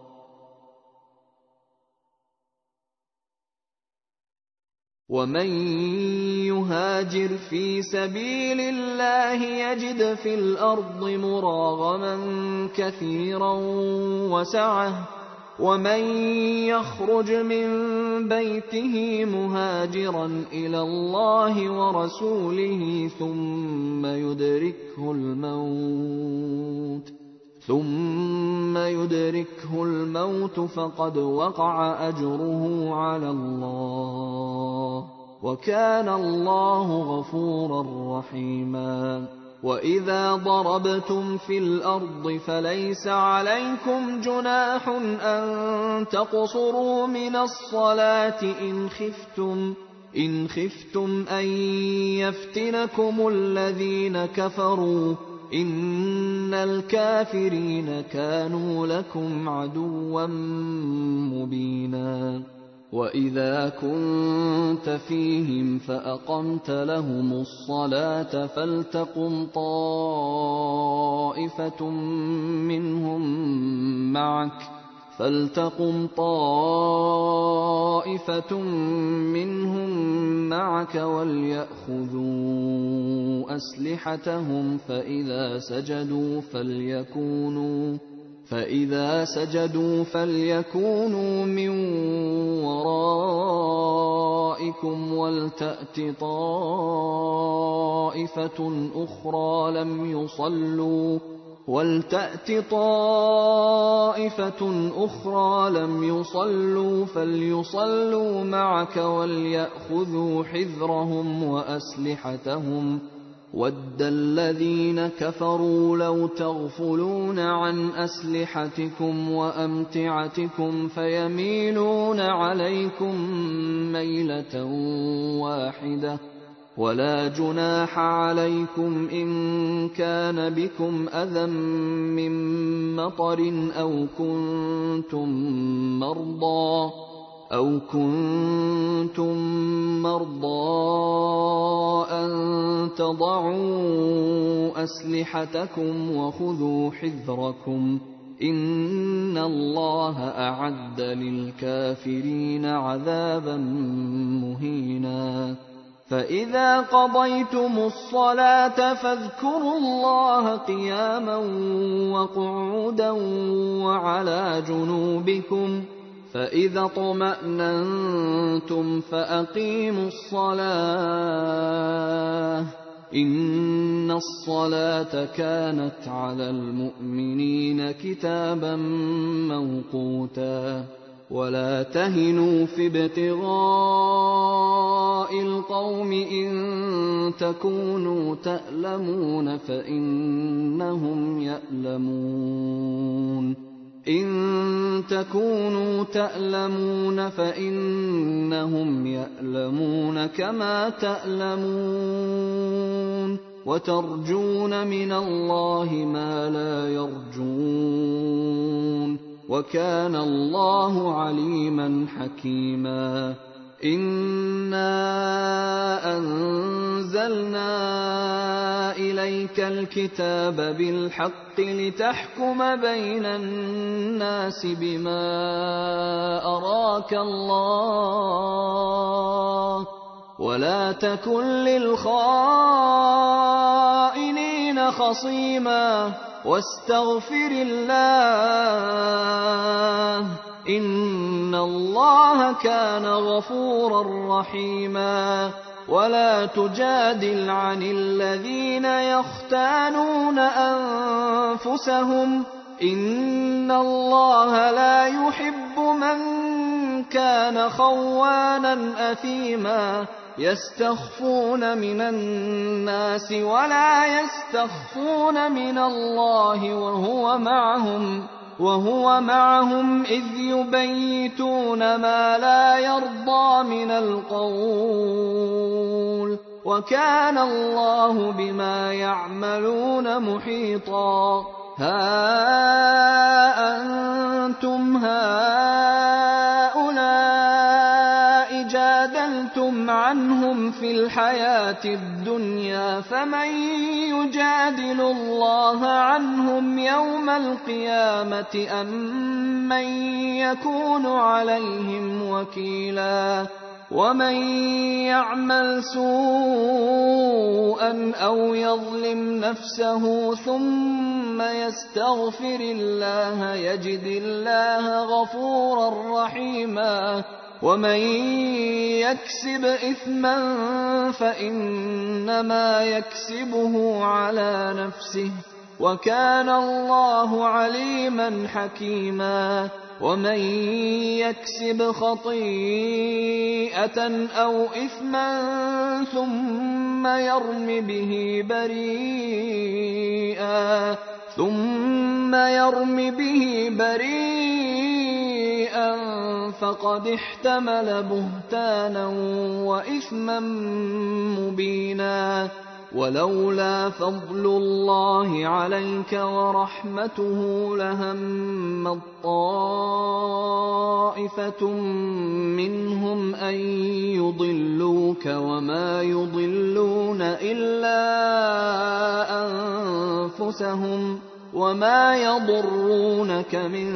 ومن يهاجر في سبيل الله يجد في الأرض مراغما كثيرا وسعة، ومن يخرج من بيته مهاجرا إلى الله ورسوله ثم يدركه الموت ثم يدركه الموت فقد وقع أجره على الله، وكان الله غفورا رحيما. وإذا ضربتم في الأرض فليس عليكم جناح أن تقصروا من الصلاة إن خفتم إن خفتم أن يفتنكم الذين كفروا، إن الكافرين كانوا لكم عدوا مبينا. وإذا كنت فيهم فأقمت لهم الصلاة فلتقم طائفة منهم معك فلتقم طائفة منهم معك وليأخذوا أسلحتهم فإذا سجدوا فليكونوا فإذا سجدوا فليكونوا من ورائكم ولتأت طائفة أخرى لم يصلوا ولتأت طائفة أخرى لم يصلوا فليصلوا معك وليأخذوا حذرهم وأسلحتهم. وَدَّ الَّذِينَ كَفَرُوا لَوْ تَغْفُلُونَ عَنْ أَسْلِحَتِكُمْ وَأَمْتِعَتِكُمْ فَيَمِيلُونَ عَلَيْكُمْ مَيْلَةً وَاحِدَةً. وَلَا جُنَاحَ عَلَيْكُمْ إِن كَانَ بِكُمْ أَذًى مِّن مَّطَرٍ أَوْ كُنتُم مَّرْضَىٰ أَوْ كُنتُم مَّرْضَىٰ أَن تَضَعُوا أَسْلِحَتَكُمْ وَخُذُوا حِذْرَكُمْ إِنَّ اللَّهَ أَعَدَّ لِلْكَافِرِينَ عَذَابًا مُّهِينًا. فَإِذَا قَضَيْتُمُ الصَّلَاةَ فَاذْكُرُوا اللَّهَ قِيَامًا وَقُعُودًا وَعَلَىٰ جُنُوبِكُمْ، فَإِذَا اطْمَأْنَنتُمْ فَأَقِيمُوا الصَّلَاةَ إِنَّ الصَّلَاةَ كَانَتْ عَلَى الْمُؤْمِنِينَ كِتَابًا مَّوْقُوتًا. وَلَا تَهِنُوا فِي ابْتِغَاءِ الْقَوْمِ إِن تَكُونُوا تَأْلَمُونَ فَإِنَّهُمْ يَأْلَمُونَ إِن تَكُونُوا تَأْلَمُونَ فَإِنَّهُمْ يَأْلَمُونَ كَمَا تَأْلَمُونَ وَتَرْجُونَ مِنَ اللَّهِ مَا لَا يَرْجُونَ وَكَانَ اللَّهُ عَلِيمًا حَكِيمًا. إِنَّا أَنزَلْنَا إِلَيْكَ الْكِتَابَ بِالْحَقِّ لِتَحْكُمَ بَيْنَ النَّاسِ بِمَا أَرَاكَ اللَّهُ وَلَا تَكُن لِّلْخَائِنِينَ خَصِيمًا وَاسْتَغْفِرِ اللَّهَ إِنَّ اللَّهَ كَانَ غَفُورًا رَّحِيمًا. وَلَا تُجَادِلْ عَنِ الَّذِينَ يَخْتَانُونَ أَنفُسَهُمْ إِنَّ اللَّهَ لَا يُحِبُّ مَن كَانَ خَوَّانًا أَثِيمًا. يَسْتَخْفُونَ مِنَ النَّاسِ وَلَا يَسْتَخْفُونَ مِنَ اللَّهِ وَهُوَ مَعَهُمْ وهو معهم إذ يبيتون ما لا يرضى من القول وكان الله بما يعملون محيطا. ها أنتم هؤلاء جادلتم عنهم في الحياة الدنيا فمن يجادل الله عنهم يوم القيامة أم من يكون عليهم وكيلا. ومن يعمل سوءا أو يظلم نفسه ثم يستغفر الله يجد الله غفورا رحيما. ومن يكسب إثما فإنما يكسبه على نفسه وكان الله عليما حكيما. ومن يكسب خطيئة أو إثما ثم يرم به بريئا ثم يرم به بريئا فقد احتمل بهتانا وإثما مبينا. ولولا فضل الله عليك ورحمته لهمت طائفة منهم أن يضلوك وما يضلون إلا أنفسهم وما يضرونك من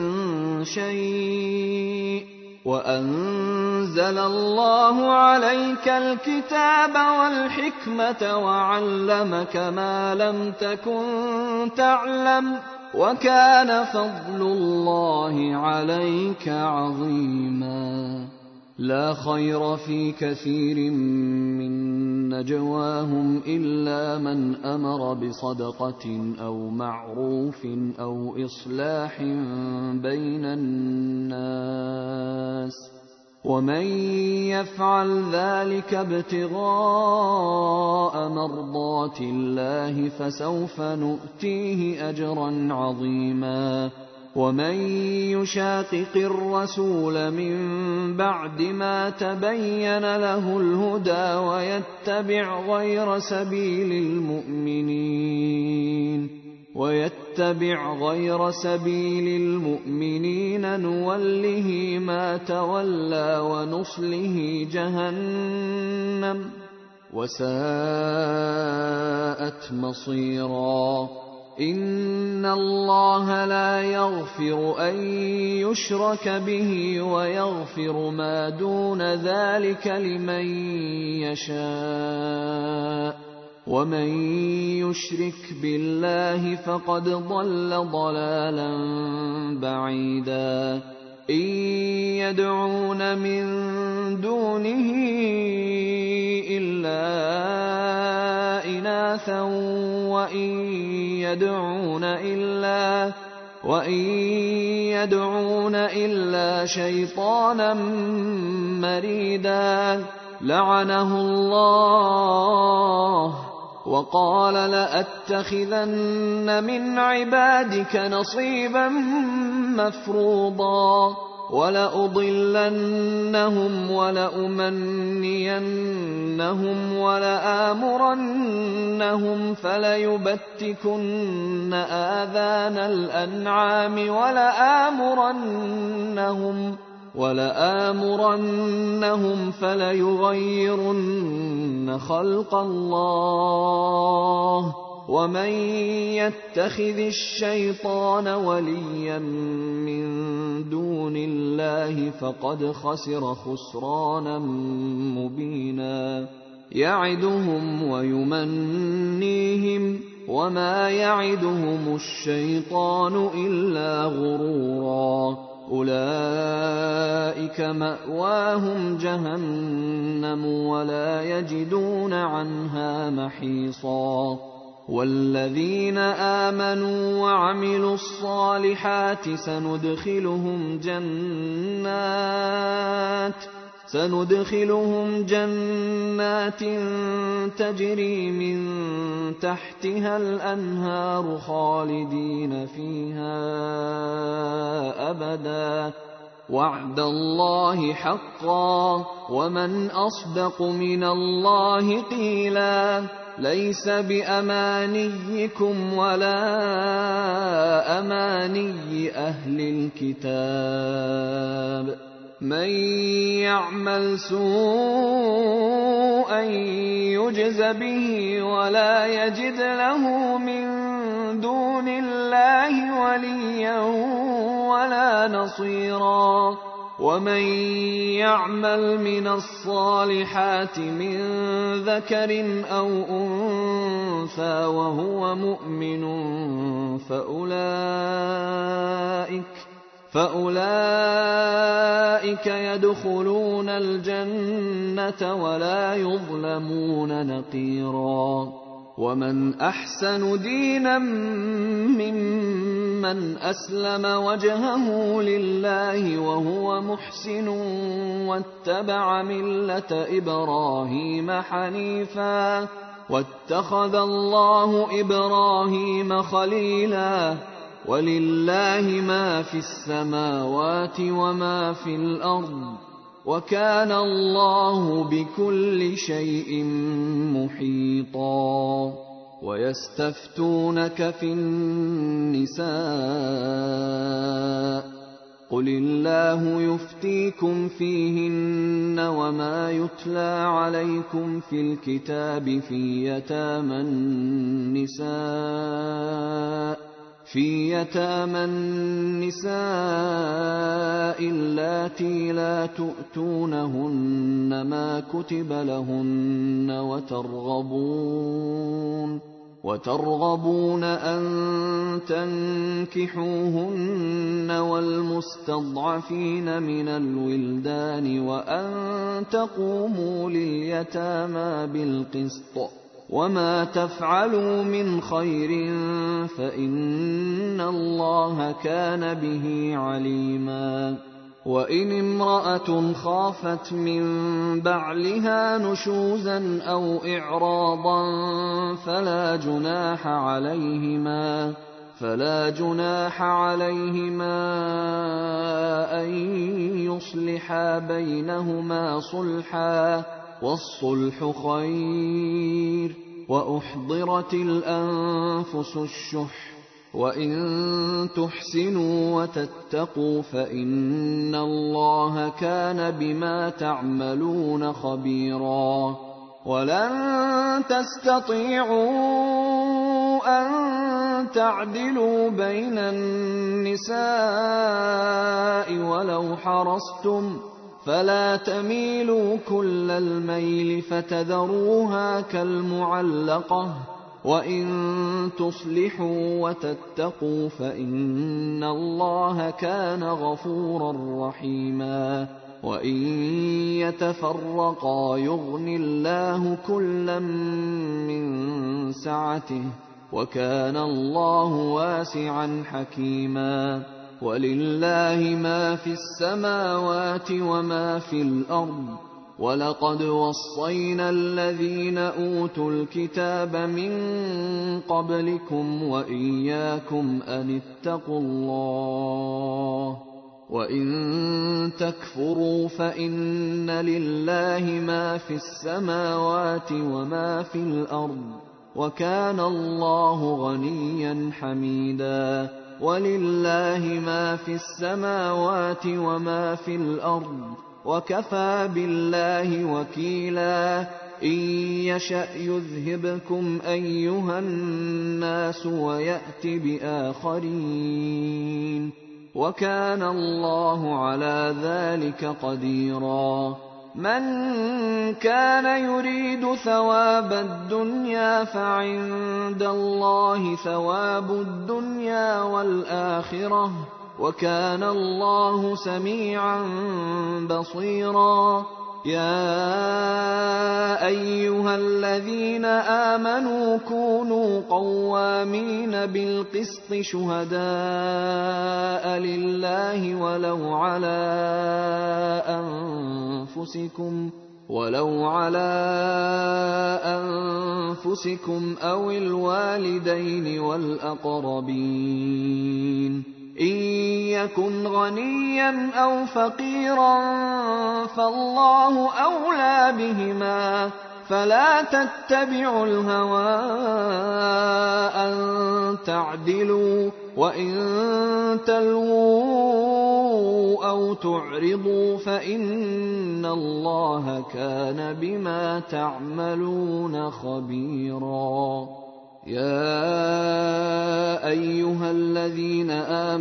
شيء. وأنزل الله عليك الكتاب والحكمة وعلمك ما لم تكن تعلم وكان فضل الله عليك عظيما. لا خير في كثير من نجواهم إلا من أمر بصدقة أو معروف أو إصلاح بين الناس ومن يفعل ذلك ابتغاء مرضات الله فسوف نؤتيه أجرا عظيما. ومن يشاقق الرسول من بعد ما تبين له الهدى ويتبع غير سبيل المؤمنين ويتبع غير سبيل المؤمنين نوله ما تولى ونصله جهنم وساءت مصيرا. إن الله لا يغفر أن يشرك به ويغفر ما دون ذلك لمن يشاء ومن يشرك بالله فقد ضل ضلالا بعيدا. إن يدعون من دونه إلا إناثا وإن يدعون إلا وإن يدعون إلا شيطانا مريدا لعنه الله وقال لأتخذن من عبادك نصيبا مفروضا ولأضلنهم ولأمنينهم ولآمرنهم فليبتكن آذان الأنعام ولآمرنهم ولآمرنهم فليغيرن خلق الله ومن يتخذ الشيطان وليا من دون الله فقد خسر خسرانا مبينا. يعدهم ويمنيهم وما يعدهم الشيطان إلا غرورا. أولئك مأواهم جهنم ولا يجدون عنها محيصا. والذين آمنوا وعملوا الصالحات سندخلهم جنات سندخلهم جنات تجري من تحتها الأنهار خالدين فيها أبدا وعد الله حقا ومن أصدق من الله قيلا. ليس بأمانيكم ولا أماني أهل الكتاب من يعمل سوءا يجز به ولا يجد له من دون الله وليا ولا نصيرا. ومن يعمل من الصالحات من ذكر أو أنثى وهو مؤمن فأولئك فأولئك يدخلون الجنة ولا يظلمون نقيرا. ومن أحسن دينا ممن أسلم وجهه لله وهو محسن واتبع ملة إبراهيم حنيفا واتخذ الله إبراهيم خليلا ولله ما في السماوات وما في الأرض وكان الله بكل شيء محيطا ويستفتونك في النساء قل الله يفتيكم فيهن وما يتلى عليكم في الكتاب في يتامى النساء في يتامى النساء اللاتي لا تؤتونهن ما كتب لهن وترغبون وترغبون أن تنكحوهن والمستضعفين من الولدان وأن تقوموا لليتامى بالقسط وما تفعلوا من خير فإن الله كان به عليما وإن امرأة خافت من بعلها نشوزا أو إعراضا فلا جناح عليهما فلا جناح عليهما أن يصلحا بينهما صلحا والصلح خير وأحضرت الأنفس الشح وإن تحسنوا وتتقوا فإن الله كان بما تعملون خبيرا ولن تستطيعوا أن تعدلوا بين النساء ولو حرصتم فلا تميلوا كل الميل فتذروها كالمعلقة وإن تصلحوا وتتقوا فإن الله كان غفورا رحيما وإن يتفرقا يغن الله كلا من سعته وكان الله واسعا حكيما ولله ما في السماوات وما في الأرض ولقد وصينا الذين أوتوا الكتاب من قبلكم وإياكم أن اتقوا الله وإن تكفروا فإن لله ما في السماوات وما في الأرض وكان الله غنيا حميدا ولله ما في السماوات وما في الأرض وكفى بالله وكيلا إن يشأ يذهبكم أيها الناس ويأت بآخرين وكان الله على ذلك قديرا من كان يريد ثواب الدنيا فعند الله ثواب الدنيا والآخرة وكان الله سميعا بصيرا يا أيها الذين آمنوا كونوا قوامين بالقسط شهداء لله ولو على أنفسكم ولو على أنفسكم أو الوالدين والأقربين إن يكن غنيا أو فقيرا فالله أولى بهما فلا تتبعوا الهوى أن تعدلوا وإن تلووا أو تعرضوا فإن الله كان بما تعملون خبيرا يا أيها الذين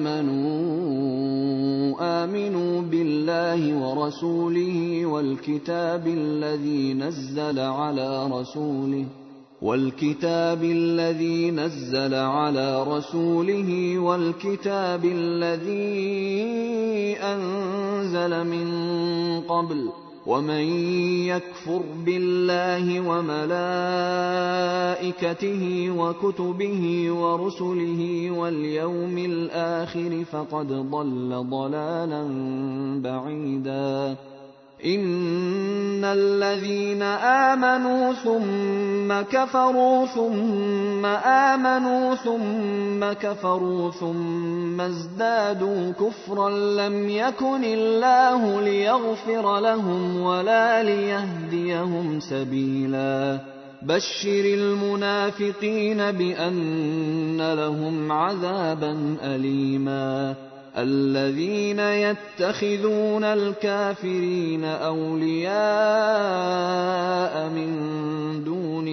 آمنوا آمنوا بالله ورسوله والكتاب الذي نزل على رسوله والكتاب الذي نزل على رسوله والكتاب الذي أنزل من قبل ومن يكفر بالله وملائكته وكتبه ورسله واليوم الآخر فقد ضل ضلالا بعيدا إن الذين آمنوا ثم كفروا ثم آمنوا ثم كفروا ثم ازدادوا كفرا لم يكن الله ليغفر لهم ولا ليهديهم سبيلا بشر المنافقين بأن لهم عذابا أليما الذين يتخذون الكافرين أولياء من دون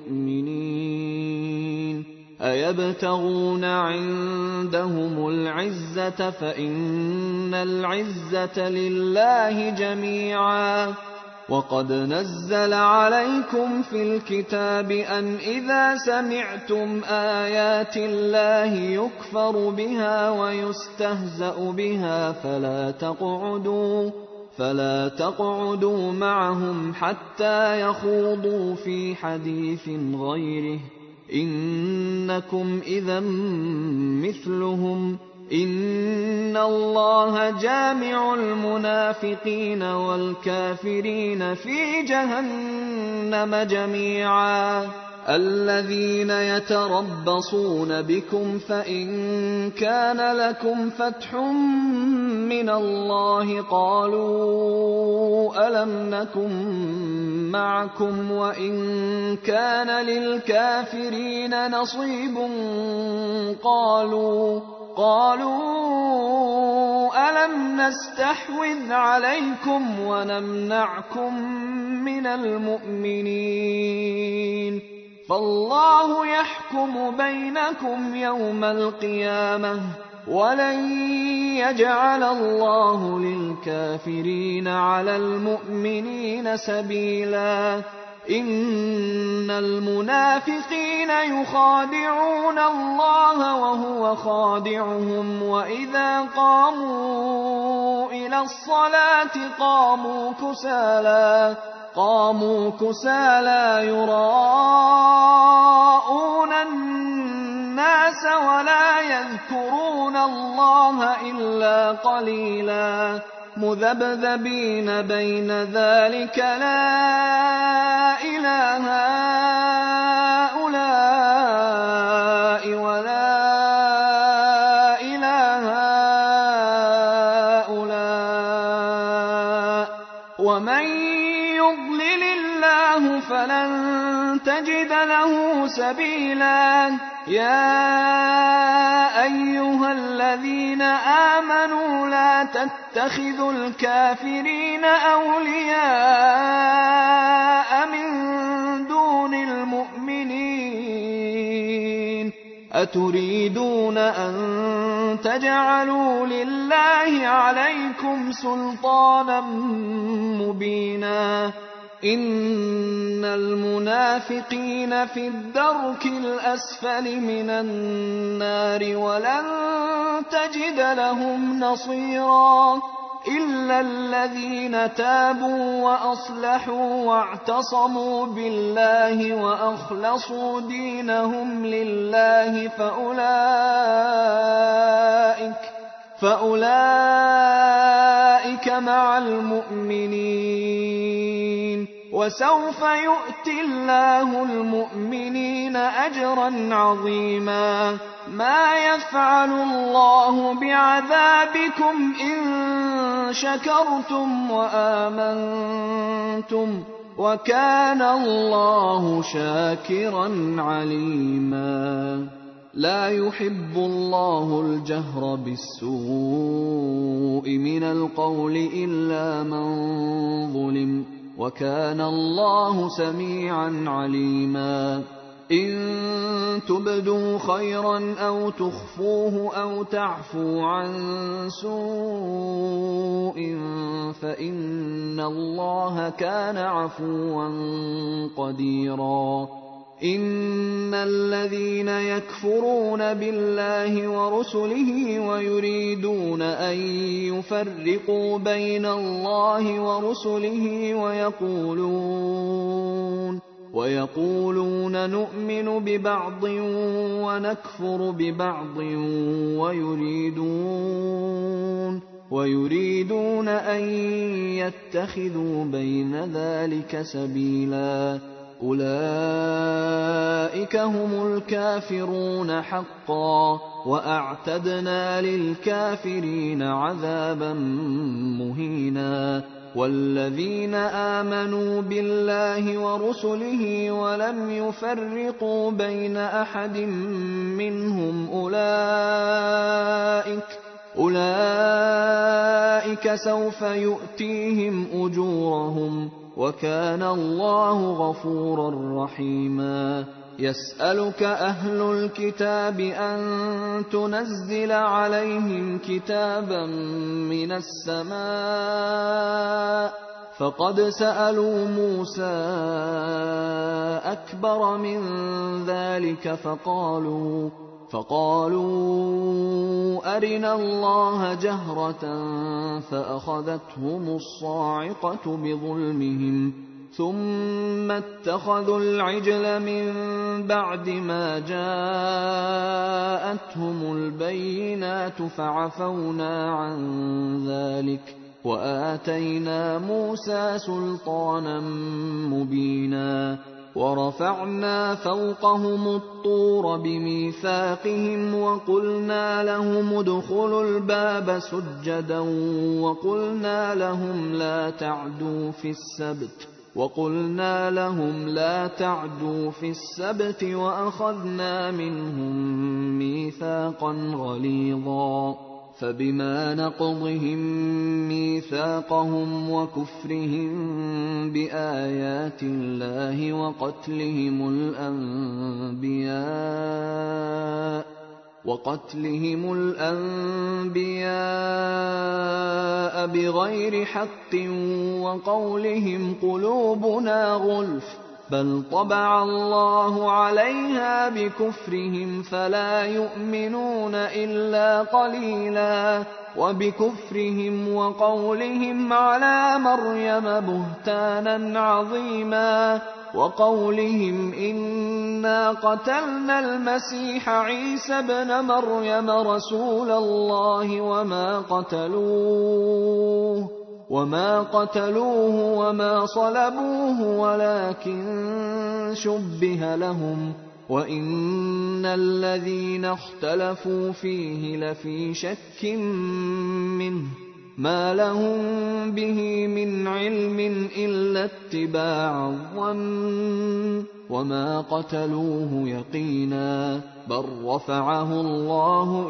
المؤمنين أيبتغون عندهم العزة فإن العزة لله جميعا وقد نزل عليكم في الكتاب أن إذا سمعتم آيات الله يكفر بها ويستهزأ بها فلا تقعدوا فلا تقعدوا معهم حتى يخوضوا في حديث غيره إنكم إذا مثلهم إن الله جامع المنافقين والكافرين في جهنم جميعا الذين يتربصون بكم فإن كان لكم فتح من الله قالوا ألم نكن معكم وإن كان للكافرين نصيب قالوا قالوا ألم نستحوذ عليكم ونمنعكم من المؤمنين فالله يحكم بينكم يوم القيامة ولن يجعل الله للكافرين على المؤمنين سبيلا إن المنافقين يخادعون الله وهو خادعهم وإذا قاموا إلى الصلاة قاموا كسالى قاموا كسالى يراءون الناس ولا يذكرون الله إلا قليلا مذبذبين بين ذلك لا إله هؤلاء ولا إله هؤلاء ومن يضلل الله فلن تجد له سبيلا يا أيها الذين آمنوا لا تتخذوا الكافرين أولياء من دون المؤمنين أتريدون أن تجعلوا لله عليكم سلطانا مبينا إن المنافقين في الدرك الأسفل من النار ولن تجد لهم نصيرا إلا الذين تابوا وأصلحوا واعتصموا بالله وأخلصوا دينهم لله فأولئك فأولئك مع المؤمنين وسوف يؤتي الله المؤمنين أجرا عظيما ما يفعل الله بعذابكم إن شكرتم وآمنتم وكان الله شاكرا عليما لا يحب الله الجهر بالسوء من القول إلا من ظلم وكان الله سميعا عليما إن تبدوا خيرا أو تخفوه أو تعفوا عن سوء فإن الله كان عفوا قديرا إن الذين يكفرون بالله ورسله ويريدون أن يفرقوا بين الله ورسله ويقولون ويقولون نؤمن ببعض ونكفر ببعض ويريدون ويريدون أن يتخذوا بين ذلك سبيلا أولئك هم الكافرون حقا وأعتدنا للكافرين عذابا مهينا والذين آمنوا بالله ورسله ولم يفرقوا بين أحد منهم أولئك أولئك سوف يؤتيهم أجورهم وكان الله غفورا رحيما يسألك أهل الكتاب أن تنزل عليهم كتابا من السماء فقد سألوا موسى أكبر من ذلك فقالوا فقالوا أرنا الله جهرة فأخذتهم الصاعقة بظلمهم ثم اتخذوا العجل من بعد ما جاءتهم البينات فعفونا عن ذلك وآتينا موسى سلطانا مبينا ورفعنا فوقهم الطور بميثاقهم وقلنا لهم ادخلوا الباب سجدا وقلنا لهم لا تعدوا في السبت وقلنا لهم لا تعدوا في السبت وأخذنا منهم ميثاقا غليظا فبما نقضهم ميثاقهم وكفرهم بآيات الله وقتلهم الأنبياء وقتلهم الأنبياء بغير حق وقولهم قلوبنا غلف بل طبع الله عليها بكفرهم فلا يؤمنون إلا قليلا وبكفرهم وقولهم على مريم بهتانا عظيما وقولهم إنا قتلنا المسيح عيسى ابن مريم رسول الله وما قتلوه وما قتلوه وما صلبوه ولكن شبه لهم وإن الذين اختلفوا فيه لفي شك منه ما لهم به من علم إلا اتباع الظن وما قتلوه يقينا بل رفعه الله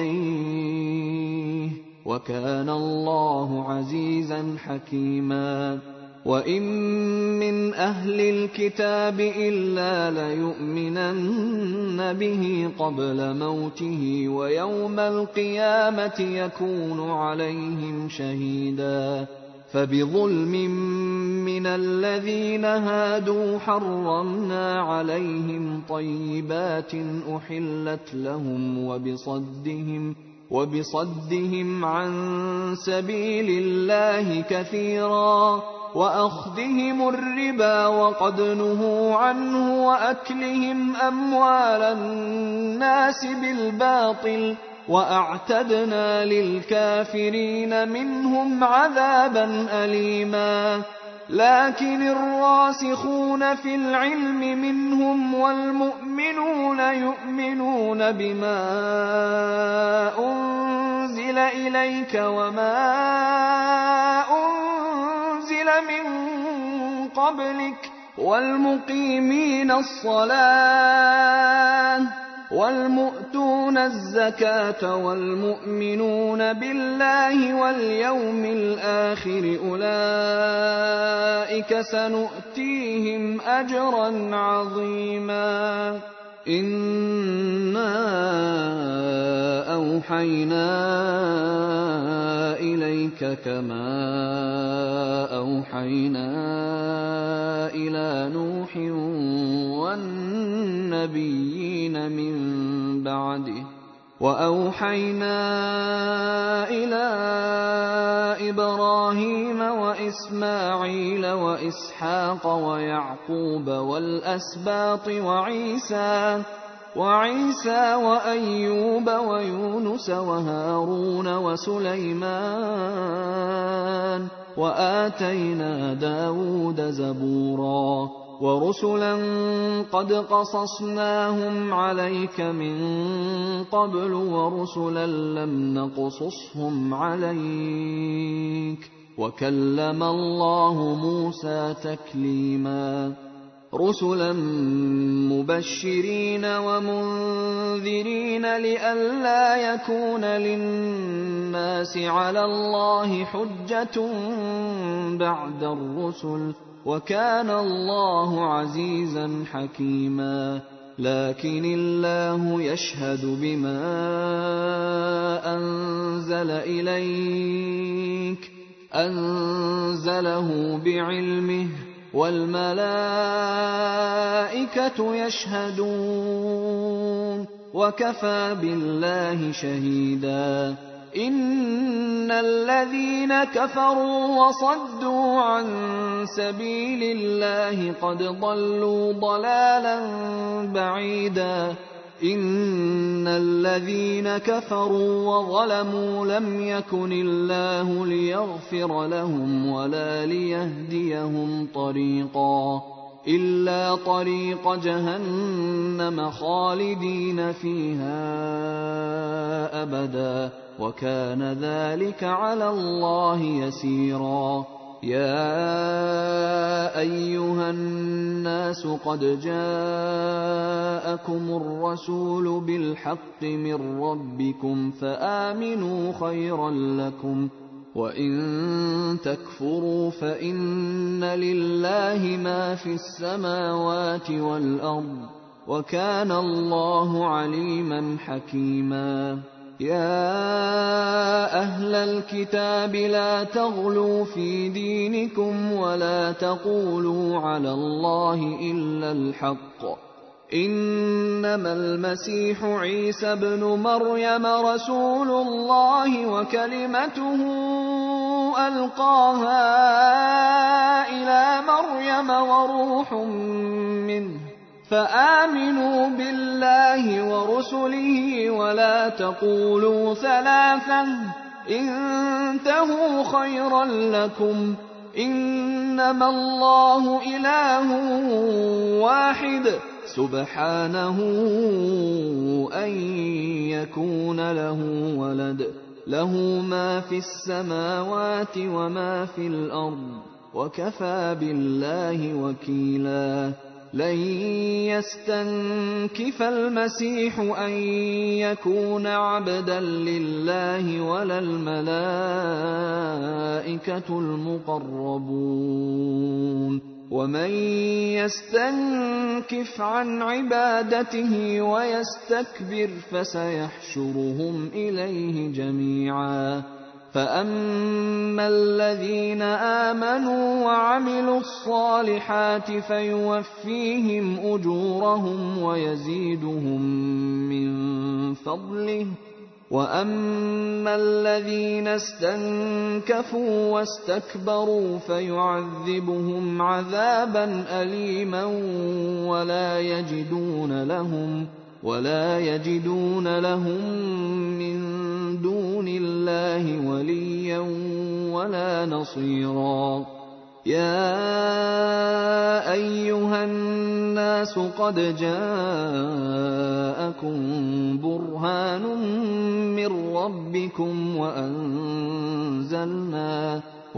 إليه وكان الله عزيزا حكيما وإن من أهل الكتاب إلا ليؤمنن به قبل موته ويوم القيامة يكون عليهم شهيدا فبظلم من الذين هادوا حرمنا عليهم طيبات أحلت لهم وبصدهم وبصدهم عن سبيل الله كثيرا وأخذهم الربا وقد نهوا عنه وأكلهم أموال الناس بالباطل وأعتدنا للكافرين منهم عذابا أليما لكن الراسخون في العلم منهم والمؤمنون يؤمنون بما أنزل إليك وما أنزل من قبلك والمقيمين الصلاة والمؤتون الزكاة والمؤمنون بالله واليوم الآخر أولئك سنؤتيهم أجرا عظيما إنا أوحينا إليك كما أوحينا إلى نوح والنبي النبيين من بعده. وأوحينا إلى إبراهيم وإسماعيل وإسحاق ويعقوب والأسباط وعيسى وعيسى وأيوب ويونس وهارون وسليمان وآتينا داود زبورا ورسلا قد قصصناهم عليك من قبل ورسلا لم نقصصهم عليك وكلم الله موسى تكليما رسلا مبشرين ومنذرين لئلا يكون للناس على الله حجة بعد الرسل وكان الله عزيزا حكيما. لكن الله يشهد بما أنزل إليك أنزله بعلمه والملائكة يشهدون وكفى بالله شهيدا. إن الذين كفروا وصدوا عن سبيل الله قد ضلوا ضلالا بعيدا. إن الذين كفروا وظلموا لم يكن الله ليغفر لهم ولا ليهديهم طريقا إلا طريق جهنم خالدين فيها أبدا وكان ذلك على الله يسيرا. يا أيها الناس قد جاءكم الرسول بالحق من ربكم فآمنوا خيرا لكم وإن تكفروا فإن لله ما في السماوات والأرض وكان الله عليما حكيما. يا أهل الكتاب لا تغلوا في دينكم ولا تقولوا على الله إلا الحق إنما المسيح عيسى ابن مريم رسول الله وكلمته ألقاها إلى مريم وروح منه فآمنوا بالله ورسله ولا تقولوا ثلاثة انتهوا خيرا لكم إنما الله إله واحد سبحانه أن يكون له ولد له ما في السماوات وما في الأرض وكفى بالله وكيلا. لن يستنكف المسيح أن يكون عبدا لله ولا الملائكة المقربون ومن يستنكف عن عبادته ويستكبر فسيحشرهم إليه جميعا. فأما الذين آمنوا وعملوا الصالحات فيوفيهم أجورهم ويزيدهم من فضله وأما الذين استنكفوا واستكبروا فيعذبهم عذابا أليما ولا يجدون لهم ولا يجدون لهم من دون الله وليا ولا نصيرا. يا أيها الناس قد جاءكم برهان من ربكم وأنزلنا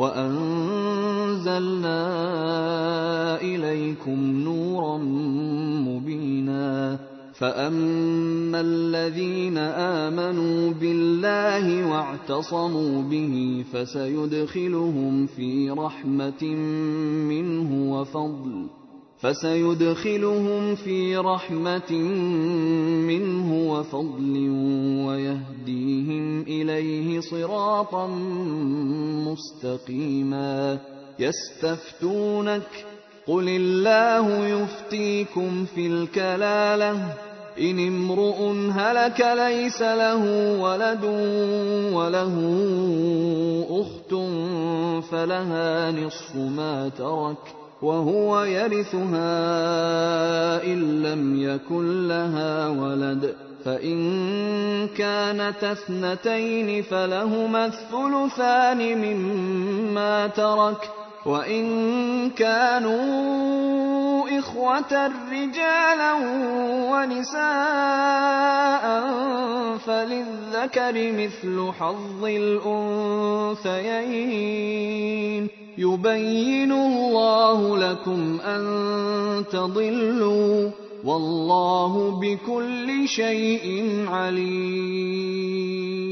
وأنزلنا إليكم نورا مبينا. فأما الذين آمنوا بالله واعتصموا به فسيدخلهم في رحمة منه وفضل فسيدخلهم في رحمة منه وفضل ويهديهم إليه صراطا مستقيما. يستفتونك قل الله يفتيكم في الكلالة إن امرؤ هلك ليس له ولد وله أخت فلها نصف ما ترك وهو يرثها إن لم يكن لها ولد فإن كانت اثنتين فلهما الثلثان مما ترك وإن كانوا إخوة رجالا ونساء فللذكر مثل حظ الأنثيين يبين الله لكم أن تضلوا والله بكل شيء عليم.